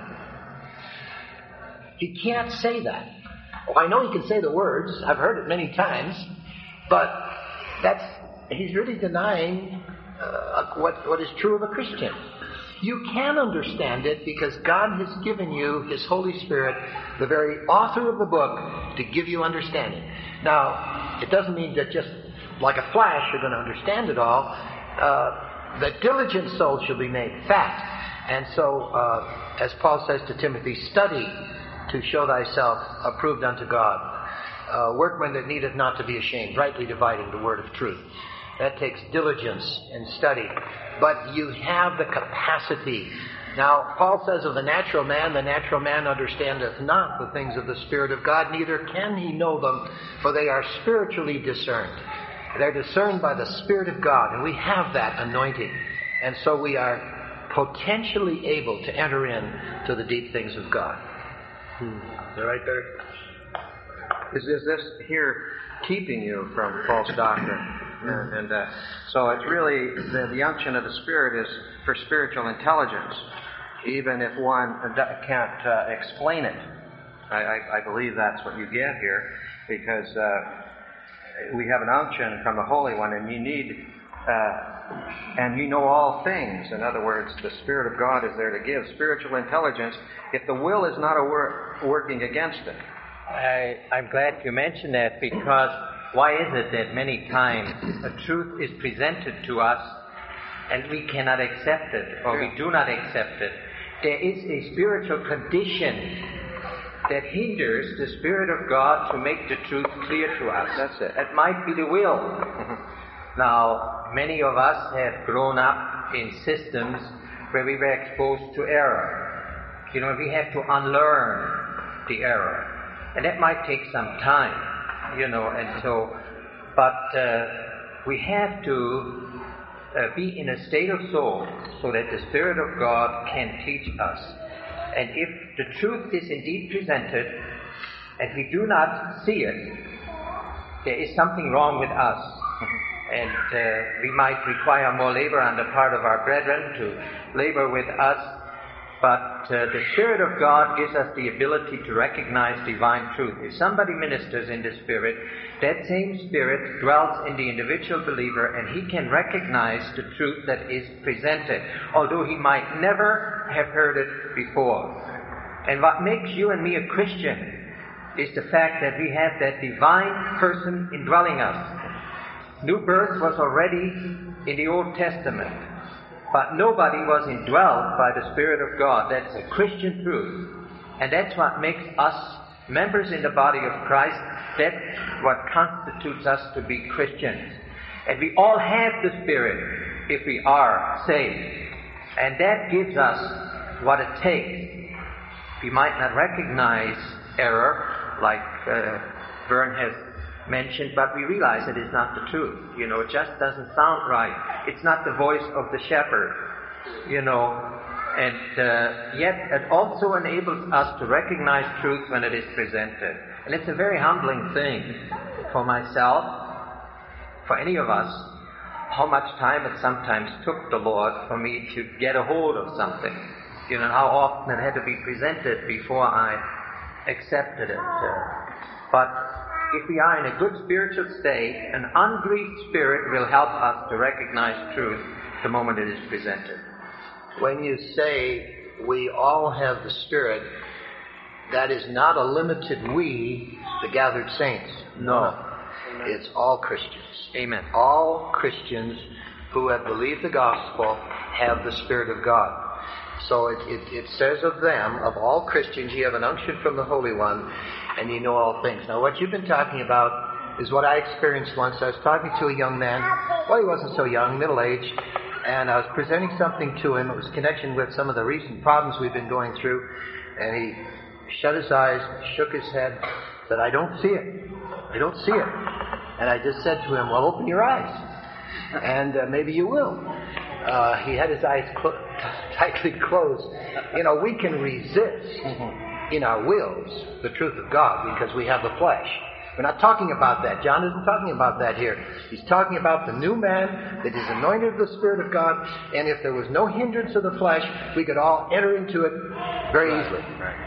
He can't say that. Oh, I know he can say the words. I've heard it many times. But that's he's really denying uh, what, what is true of a Christian. You can understand it because God has given you His Holy Spirit, the very author of the book, to give you understanding. Now, it doesn't mean that just like a flash you're going to understand it all. Uh, the diligent soul shall be made fat. And so, uh, as Paul says to Timothy, study to show thyself approved unto God. Uh, workman that needeth not to be ashamed, rightly dividing the word of truth. That takes diligence and study. But you have the capacity. Now, Paul says of the natural man, the natural man understandeth not the things of the Spirit of God, neither can he know them, for they are spiritually discerned. They're discerned by the Spirit of God, and we have that anointing. And so we are potentially able to enter in to the deep things of God. Hmm. Is that right there? Is, is this here keeping you from false doctrine? And, and uh, so it's really, the, the unction of the Spirit is for spiritual intelligence, even if one can't uh, explain it. I, I, I believe that's what you get here, because uh, we have an unction from the Holy One, and you need, uh, and you know all things. In other words, the Spirit of God is there to give spiritual intelligence if the will is not a wor- working against it. I, I'm glad you mentioned that, because why is it that many times a truth is presented to us and we cannot accept it, or we do not accept it? There is a spiritual condition that hinders the Spirit of God to make the truth clear to us. That's it. That might be the will. Now, many of us have grown up in systems where we were exposed to error. You know, we have to unlearn the error. And that might take some time, you know, and so, but uh, we have to uh, be in a state of soul so that the Spirit of God can teach us. And if the truth is indeed presented and we do not see it, there is something wrong with us. And uh, we might require more labor on the part of our brethren to labor with us. But uh, the Spirit of God gives us the ability to recognize divine truth. If somebody ministers in the Spirit, that same Spirit dwells in the individual believer, and he can recognize the truth that is presented, although he might never have heard it before. And what makes you and me a Christian is the fact that we have that divine person indwelling us. New birth was already in the Old Testament. But nobody was indwelled by the Spirit of God. That's a Christian truth. And that's what makes us members in the body of Christ. That's what constitutes us to be Christians. And we all have the Spirit if we are saved. And that gives us what it takes. We might not recognize error, like uh, Vern has mentioned, but we realize it is not the truth. You know, it just doesn't sound right. It's not the voice of the shepherd, you know. And uh, yet it also enables us to recognize truth when it is presented. And it's a very humbling thing for myself, for any of us, how much time it sometimes took the Lord for me to get a hold of something. You know, how often it had to be presented before I accepted it. Uh, but if we are in a good spiritual state, an ungrieved spirit will help us to recognize truth the moment it is presented. When you say we all have the Spirit, that is not a limited we, the gathered saints. No. It's all Christians. Amen. All Christians who have believed the gospel have the Spirit of God. So it, it, it says of them, of all Christians, you have an unction from the Holy One, and you know all things. Now, what you've been talking about is what I experienced once. I was talking to a young man. Well, he wasn't so young, middle-aged, and I was presenting something to him. It was in connection with some of the recent problems we've been going through, and he shut his eyes, shook his head, said, I don't see it. I don't see it. And I just said to him, well, open your eyes, and uh, maybe you will. Uh, he had his eyes clo- tightly closed. You know, we can resist in our wills the truth of God because we have the flesh. We're not talking about that. John isn't talking about that here. He's talking about the new man that is anointed of the Spirit of God, and if there was no hindrance of the flesh, we could all enter into it very easily. Right.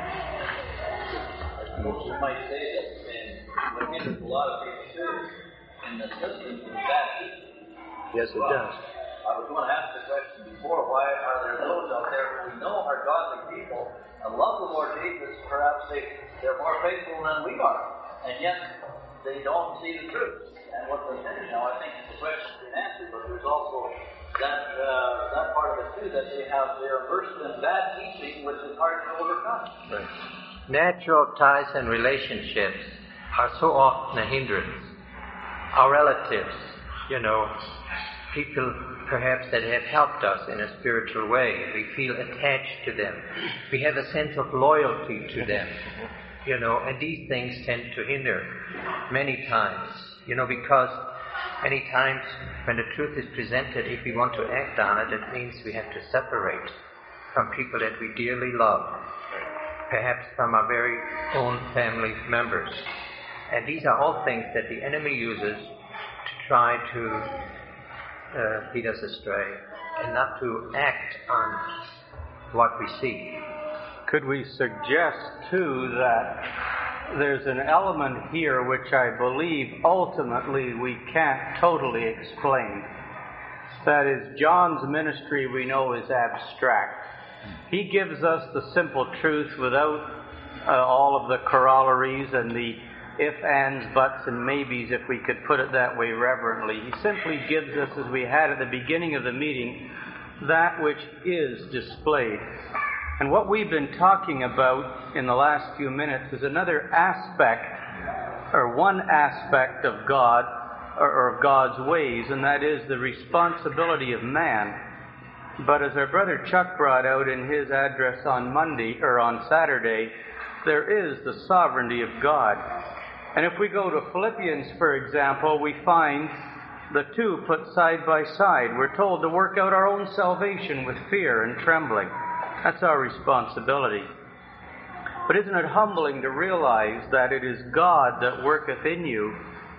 You might say that, and what a lot of people do, and the system is bad. Yes, it does. I was going to ask the question before, why are there those out there who we know are godly people and love the Lord Jesus, perhaps they, they're more faithful than we are, and yet they don't see the truth and what they finish. Now, I think the question's been answered, but there's also that uh, that part of it too, that they have they're immersed in bad teaching, which is hard to overcome. Right. Natural ties and relationships are so often a hindrance. Our relatives, you know, people perhaps that have helped us in a spiritual way, we feel attached to them. We have a sense of loyalty to them, you know, and these things tend to hinder many times, you know, because many times when the truth is presented, if we want to act on it, it means we have to separate from people that we dearly love, perhaps from our very own family members. And these are all things that the enemy uses to try to uh, lead us astray and not to act on what we see. Could we suggest, too, that there's an element here which I believe ultimately we can't totally explain? That is, John's ministry we know is abstract. He gives us the simple truth without uh, all of the corollaries and the if, ands, buts, and maybes, if we could put it that way reverently. He simply gives us, as we had at the beginning of the meeting, that which is displayed. And what we've been talking about in the last few minutes is another aspect, or one aspect of God, or, or of God's ways, and that is the responsibility of man. But as our brother Chuck brought out in his address on Monday, or on Saturday, there is the sovereignty of God. And if we go to Philippians, for example, we find the two put side by side. We're told to work out our own salvation with fear and trembling. That's our responsibility. But isn't it humbling to realize that it is God that worketh in you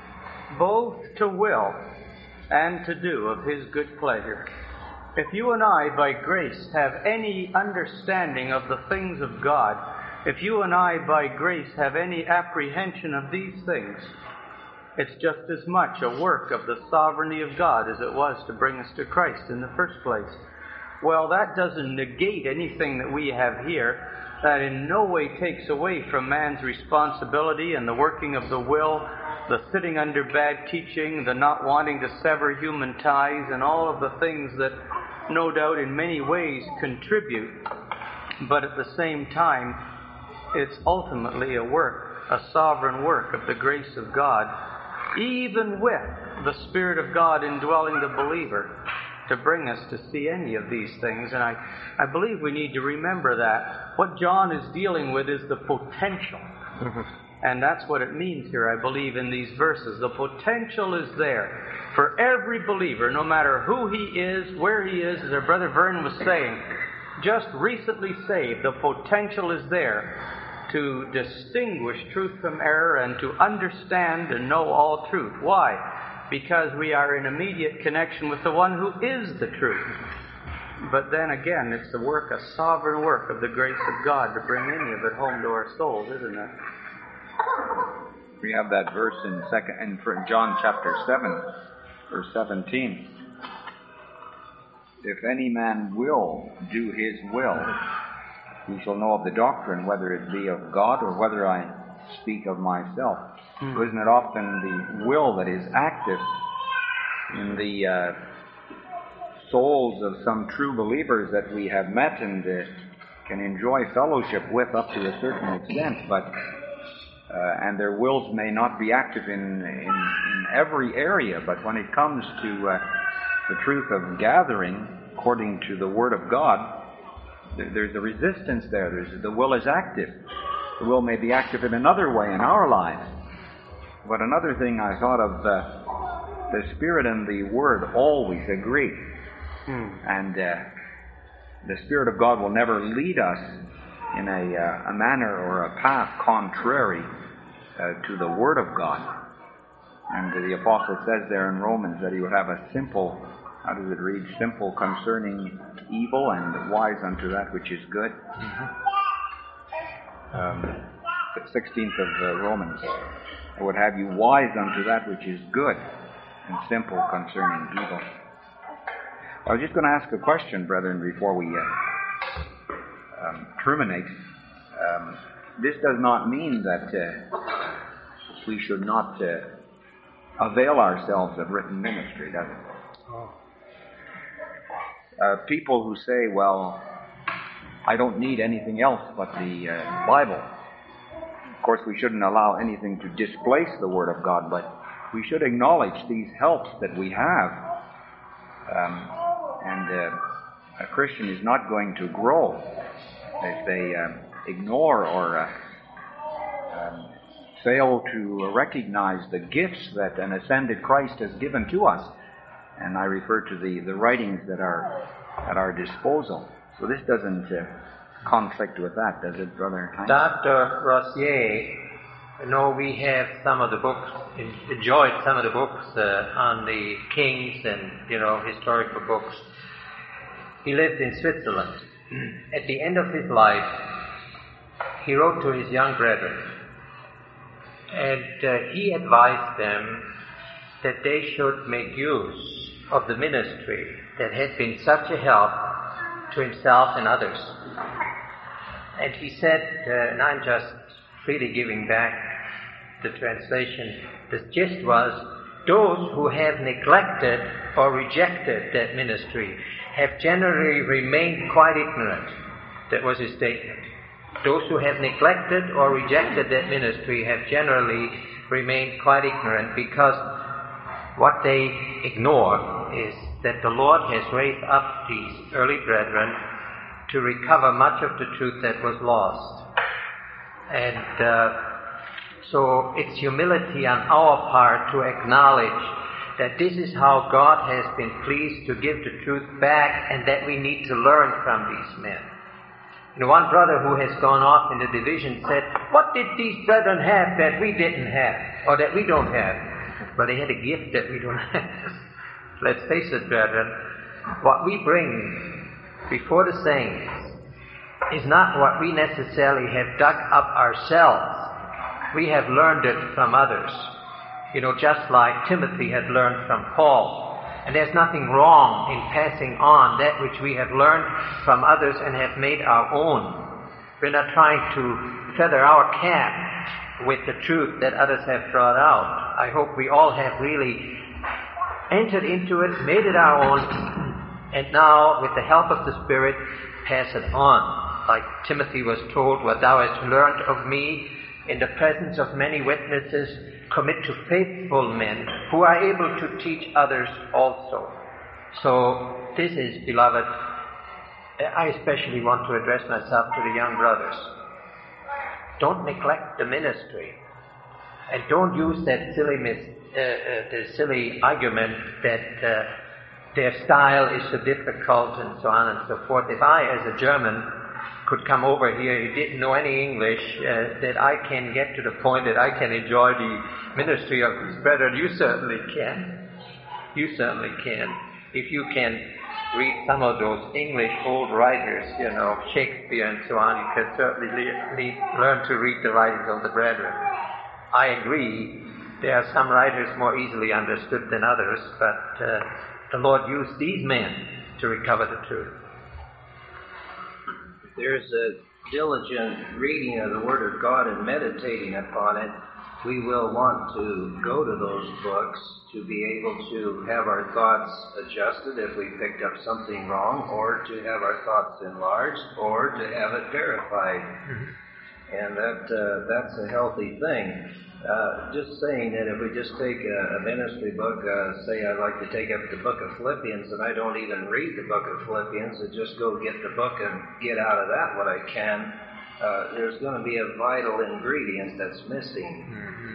both to will and to do of His good pleasure? If you and I, by grace, have any understanding of the things of God, if you and I, by grace, have any apprehension of these things, it's just as much a work of the sovereignty of God as it was to bring us to Christ in the first place. Well, that doesn't negate anything that we have here. That in no way takes away from man's responsibility and the working of the will, the sitting under bad teaching, the not wanting to sever human ties, and all of the things that no doubt in many ways contribute. But at the same time, it's ultimately a work, a sovereign work of the grace of God, even with the Spirit of God indwelling the believer, to bring us to see any of these things. And I, I believe we need to remember that. What John is dealing with is the potential. Mm-hmm. And that's what it means here, I believe, in these verses. The potential is there for every believer, no matter who he is, where he is, as our brother Vern was saying, just recently saved, the potential is there to distinguish truth from error and to understand and know all truth. Why? Because we are in immediate connection with the one who is the truth. But then again, it's the work, a sovereign work of the grace of God to bring any of it home to our souls, isn't it? We have that verse in second in John chapter seven, verse seventeen. If any man will do his will, he shall know of the doctrine, whether it be of God or whether I speak of myself. Hmm. So isn't it often the will that is active in the uh, souls of some true believers that we have met and uh, can enjoy fellowship with up to a certain extent, but uh, and their wills may not be active in, in, in every area, but when it comes to uh, the truth of gathering according to the Word of God, there, there's a resistance there. There's, the will is active. The will may be active in another way in our lives. But another thing I thought of, uh, the Spirit and the Word always agree. Hmm. And uh, the Spirit of God will never lead us in a, uh, a manner or a path contrary uh, to the Word of God. And the Apostle says there in Romans that he would have a simple, how does it read, simple concerning evil and wise unto that which is good. Mm-hmm. Um, the sixteenth of uh, Romans. I would have you wise unto that which is good and simple concerning evil. I was just going to ask a question, brethren, before we uh, um, terminate. Um, this does not mean that uh, we should not uh, avail ourselves of written ministry, does it? Oh. Uh, people who say, well, I don't need anything else but the uh, Bible. Of course, we shouldn't allow anything to displace the Word of God, but we should acknowledge these helps that we have. Um, and uh, a Christian is not going to grow if they uh, ignore or uh, um, fail to recognize the gifts that an ascended Christ has given to us. And I refer to the, the writings that are at our disposal. So this doesn't uh, conflict with that, does it, Brother Hines? Doctor Rossier, you know, we have some of the books, enjoyed some of the books uh, on the kings and, you know, historical books. He lived in Switzerland. At the end of his life, he wrote to his young brethren, and uh, he advised them that they should make use of the ministry that had been such a help to himself and others. And he said, uh, and I'm just freely giving back the translation, the gist was, those who have neglected or rejected that ministry have generally remained quite ignorant. That was his statement. Those who have neglected or rejected that ministry have generally remained quite ignorant, because what they ignore is that the Lord has raised up these early brethren to recover much of the truth that was lost. And uh, so it's humility on our part to acknowledge that this is how God has been pleased to give the truth back, and that we need to learn from these men. You know, one brother who has gone off in the division said, what did these brethren have that we didn't have, or that we don't have? Well, they had a gift that we don't have. Let's face it, brethren, what we bring before the saints is not what we necessarily have dug up ourselves. We have learned it from others. You know, just like Timothy had learned from Paul. And there's nothing wrong in passing on that which we have learned from others and have made our own. We're not trying to feather our cap with the truth that others have brought out. I hope we all have really entered into it, made it our own, and now, with the help of the Spirit, pass it on. Like Timothy was told, what thou hast learned of me in the presence of many witnesses, commit to faithful men who are able to teach others also. So this is, beloved, I especially want to address myself to the young brothers. Don't neglect the ministry, and don't use that silly mis- uh, uh, the silly argument that uh, their style is so difficult and so on and so forth. If I, as a German, could come over here, who didn't know any English, uh, that I can get to the point that I can enjoy the ministry of these brethren, you certainly can. You certainly can. If you can read some of those English old writers, you know, Shakespeare and so on, you can certainly le- le- learn to read the writings of the brethren. I agree, there are some writers more easily understood than others, but uh, the Lord used these men to recover the truth. There's a diligent reading of the Word of God and meditating upon it. We will want to go to those books to be able to have our thoughts adjusted if we picked up something wrong, or to have our thoughts enlarged, or to have it verified. Mm-hmm. And that uh, that's a healthy thing. Uh, just saying that if we just take a, a ministry book, uh, say I'd like to take up the book of Philippians, and I don't even read the book of Philippians, and just go get the book and get out of that what I can, uh, there's going to be a vital ingredient that's missing.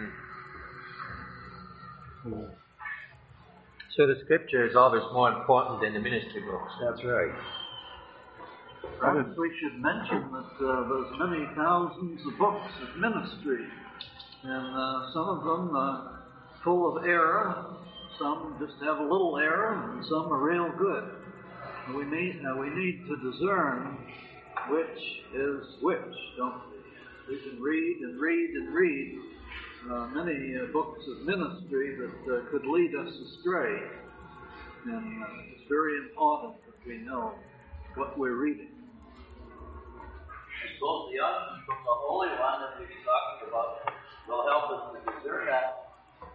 Mm-hmm. So the Scripture is always more important than the ministry books. That's right. Perhaps we should mention that uh, there's many thousands of books of ministry, and uh, some of them are full of error, some just have a little error, and some are real good. We need, uh, we need to discern which is which, don't we? We can read and read and read uh, many uh, books of ministry that uh, could lead us astray. And uh, it's very important that we know what we're reading. I suppose the unction from the Holy One that we've been talking about will help us to discern that.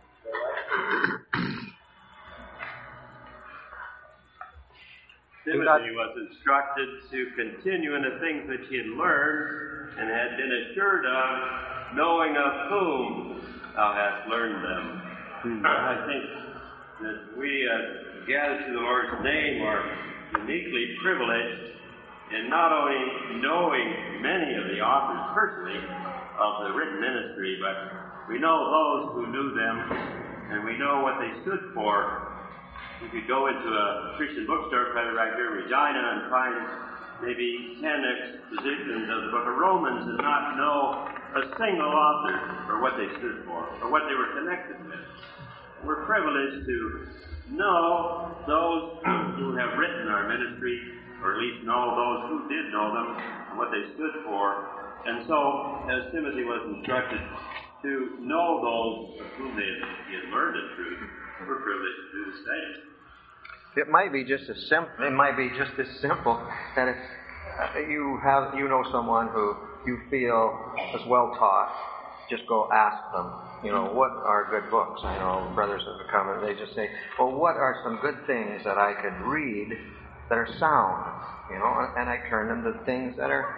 Timothy was instructed to continue in the things that he had learned and had been assured of, knowing of whom thou hast learned them. Hmm. I think that we uh, gathered to the Lord's name are uniquely privileged in not only knowing many of the authors personally of the written ministry, but we know those who knew them, and we know what they stood for. You could go into a Christian bookstore, probably right here in Regina, and find maybe ten expositions of the book of Romans and not know a single author or what they stood for or what they were connected with. We're privileged to know those who have written our ministry, or at least know those who did know them and what they stood for. And so, as Timothy was instructed to know those of whom they had, he had learned the truth, we're privileged to do the same. It might be just as simple. It might be just as simple that if uh, you have you know someone who you feel is well taught, just go ask them. You know, what are good books? I know brothers have come and they just say, "Well, what are some good things that I could read that are sound?" You know, and I turn them to things that are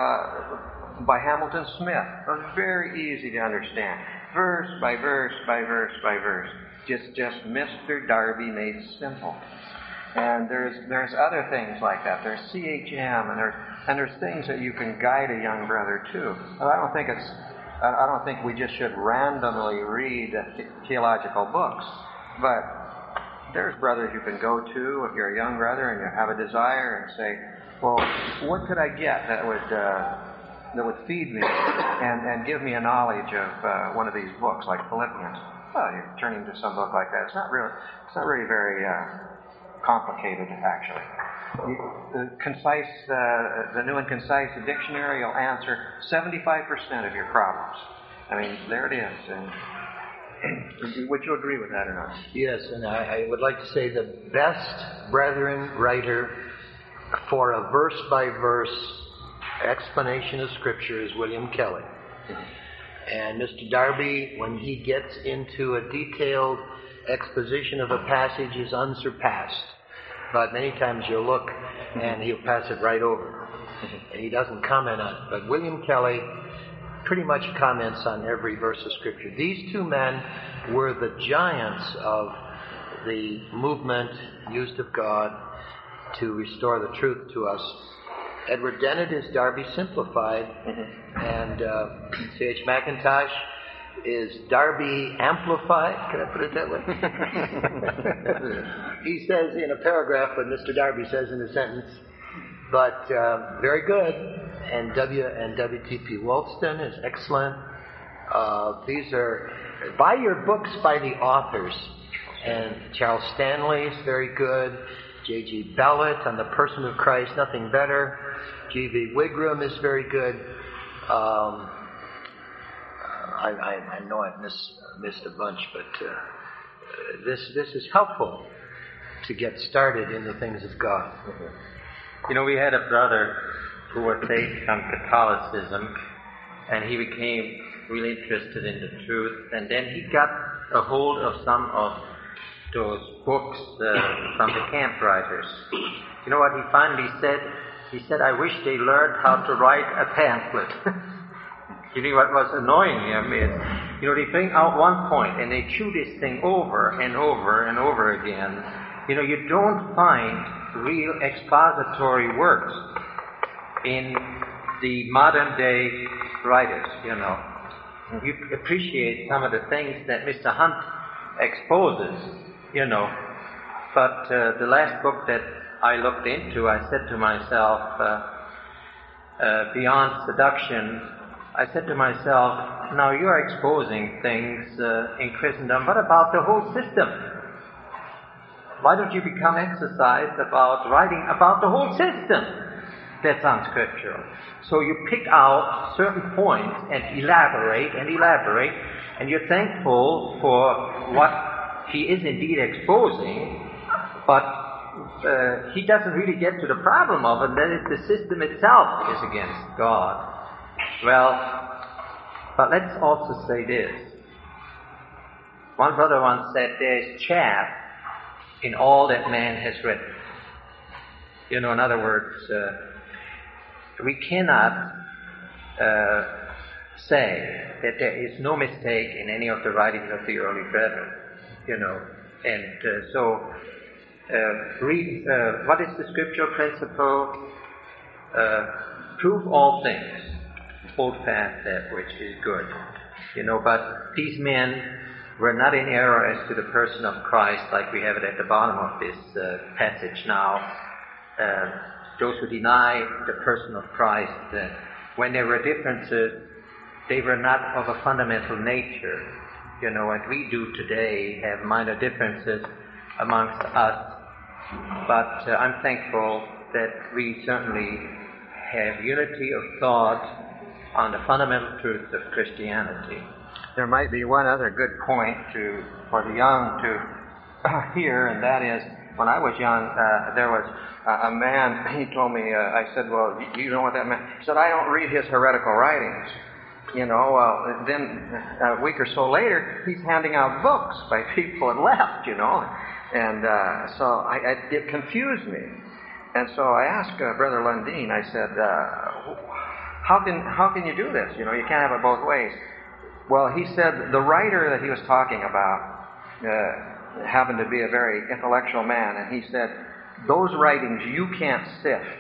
uh, by Hamilton Smith. They're very easy to understand, verse by verse by verse by verse. Just, just Mister Darby made simple. And there's there's other things like that. There's C H M, and there's and there's things that you can guide a young brother to. Well, I don't think it's I don't think we just should randomly read theological books, but there's brothers you can go to if you're a young brother and you have a desire and say, well, what could I get that would uh, that would feed me and and give me a knowledge of uh, one of these books like Philippians. Well, you're turning to some book like that. It's not really it's not really very uh, complicated, actually. You, the concise, uh, the New and Concise Dictionary will answer seventy-five percent of your problems. I mean, there it is. And would you agree with that or not? Yes, and I, I would like to say the best brethren writer for a verse-by-verse explanation of Scripture is William Kelly. And Mister Darby, when he gets into a detailed exposition of a passage, is unsurpassed. But many times you'll look and he'll pass it right over. And he doesn't comment on it. But William Kelly pretty much comments on every verse of Scripture. These two men were the giants of the movement used of God to restore the truth to us. Edward Dennett is Darby simplified, and uh, C H McIntosh is Darby amplified. Can I put it that way? He says in a paragraph what Mister Darby says in a sentence, but uh, very good. And W and W T P Wolston is excellent. Uh, these are buy your books by the authors. And Charles Stanley is very good. J G Ballett on the person of Christ, nothing better. G V Wigram is very good. Um, I, I, I know I've miss, missed a bunch, but uh, this this is helpful to get started in the things of God. You know, we had a brother who was saved from Catholicism, and he became really interested in the truth, and then he got a hold of some of those books uh, from the camp writers. You know what he finally said? He said, I wish they learned how to write a pamphlet. You know what was annoying him is, you know, they bring out one point and they chew this thing over and over and over again. You know, you don't find real expository works in the modern day writers, you know. You appreciate some of the things that Mister Hunt exposes, you know. But uh, the last book that I looked into, I said to myself, uh, uh, Beyond Seduction, I said to myself, now you're exposing things uh, in Christendom. What about the whole system? Why don't you become exercised about writing about the whole system that's unscriptural? So you pick out certain points and elaborate and elaborate, and you're thankful for what he is indeed exposing, but uh, he doesn't really get to the problem of it, that it, the system itself is against God. Well, but let's also say this. One brother once said, there's chaff in all that man has written. You know, in other words, uh, we cannot uh, say that there is no mistake in any of the writings of the early brethren. You know, and uh, so uh, read, uh, what is the scriptural principle? Uh, prove all things, hold fast that which is good. You know, but these men were not in error as to the person of Christ, like we have it at the bottom of this uh, passage now. Uh, those who deny the person of Christ, uh, when there were differences, they were not of a fundamental nature. You know, and we do today have minor differences amongst us. But uh, I'm thankful that we certainly have unity of thought on the fundamental truths of Christianity. There might be one other good point to for the young to hear, and that is, when I was young, uh, there was uh, a man, he told me, uh, I said, well, do you know what that meant? He said, I don't read his heretical writings. You know, well, then a week or so later, he's handing out books by people that left, you know. And uh, so I, I, it confused me. And so I asked uh, Brother Lundeen, I said, uh, how can how can you do this? You know, you can't have it both ways. Well, he said the writer that he was talking about uh, happened to be a very intellectual man, and he said, those writings you can't sift,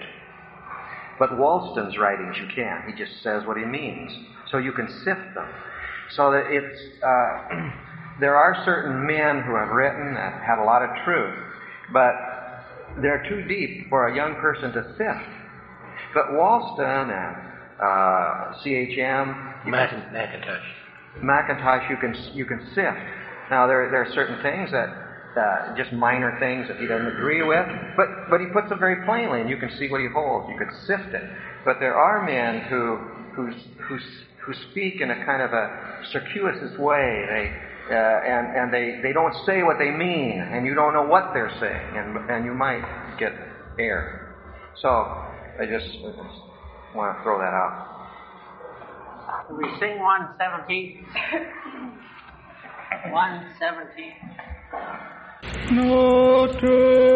but Wollston's writings you can. He just says what he means, so you can sift them. So that it's uh, there are certain men who have written and have a lot of truth, but they're too deep for a young person to sift. But Wollston and uh, C H M, Macin- Mackintosh. Mackintosh, you can you can sift. Now there there are certain things that uh, just minor things that he doesn't agree with, but but he puts them very plainly, and you can see what he holds. You can sift it. But there are men who who who who speak in a kind of a circuitous way. They uh, and and they, they don't say what they mean, and you don't know what they're saying, and and you might get error. So I just, I just want to throw that out. Can we sing one seventeen? one seventeen. No true.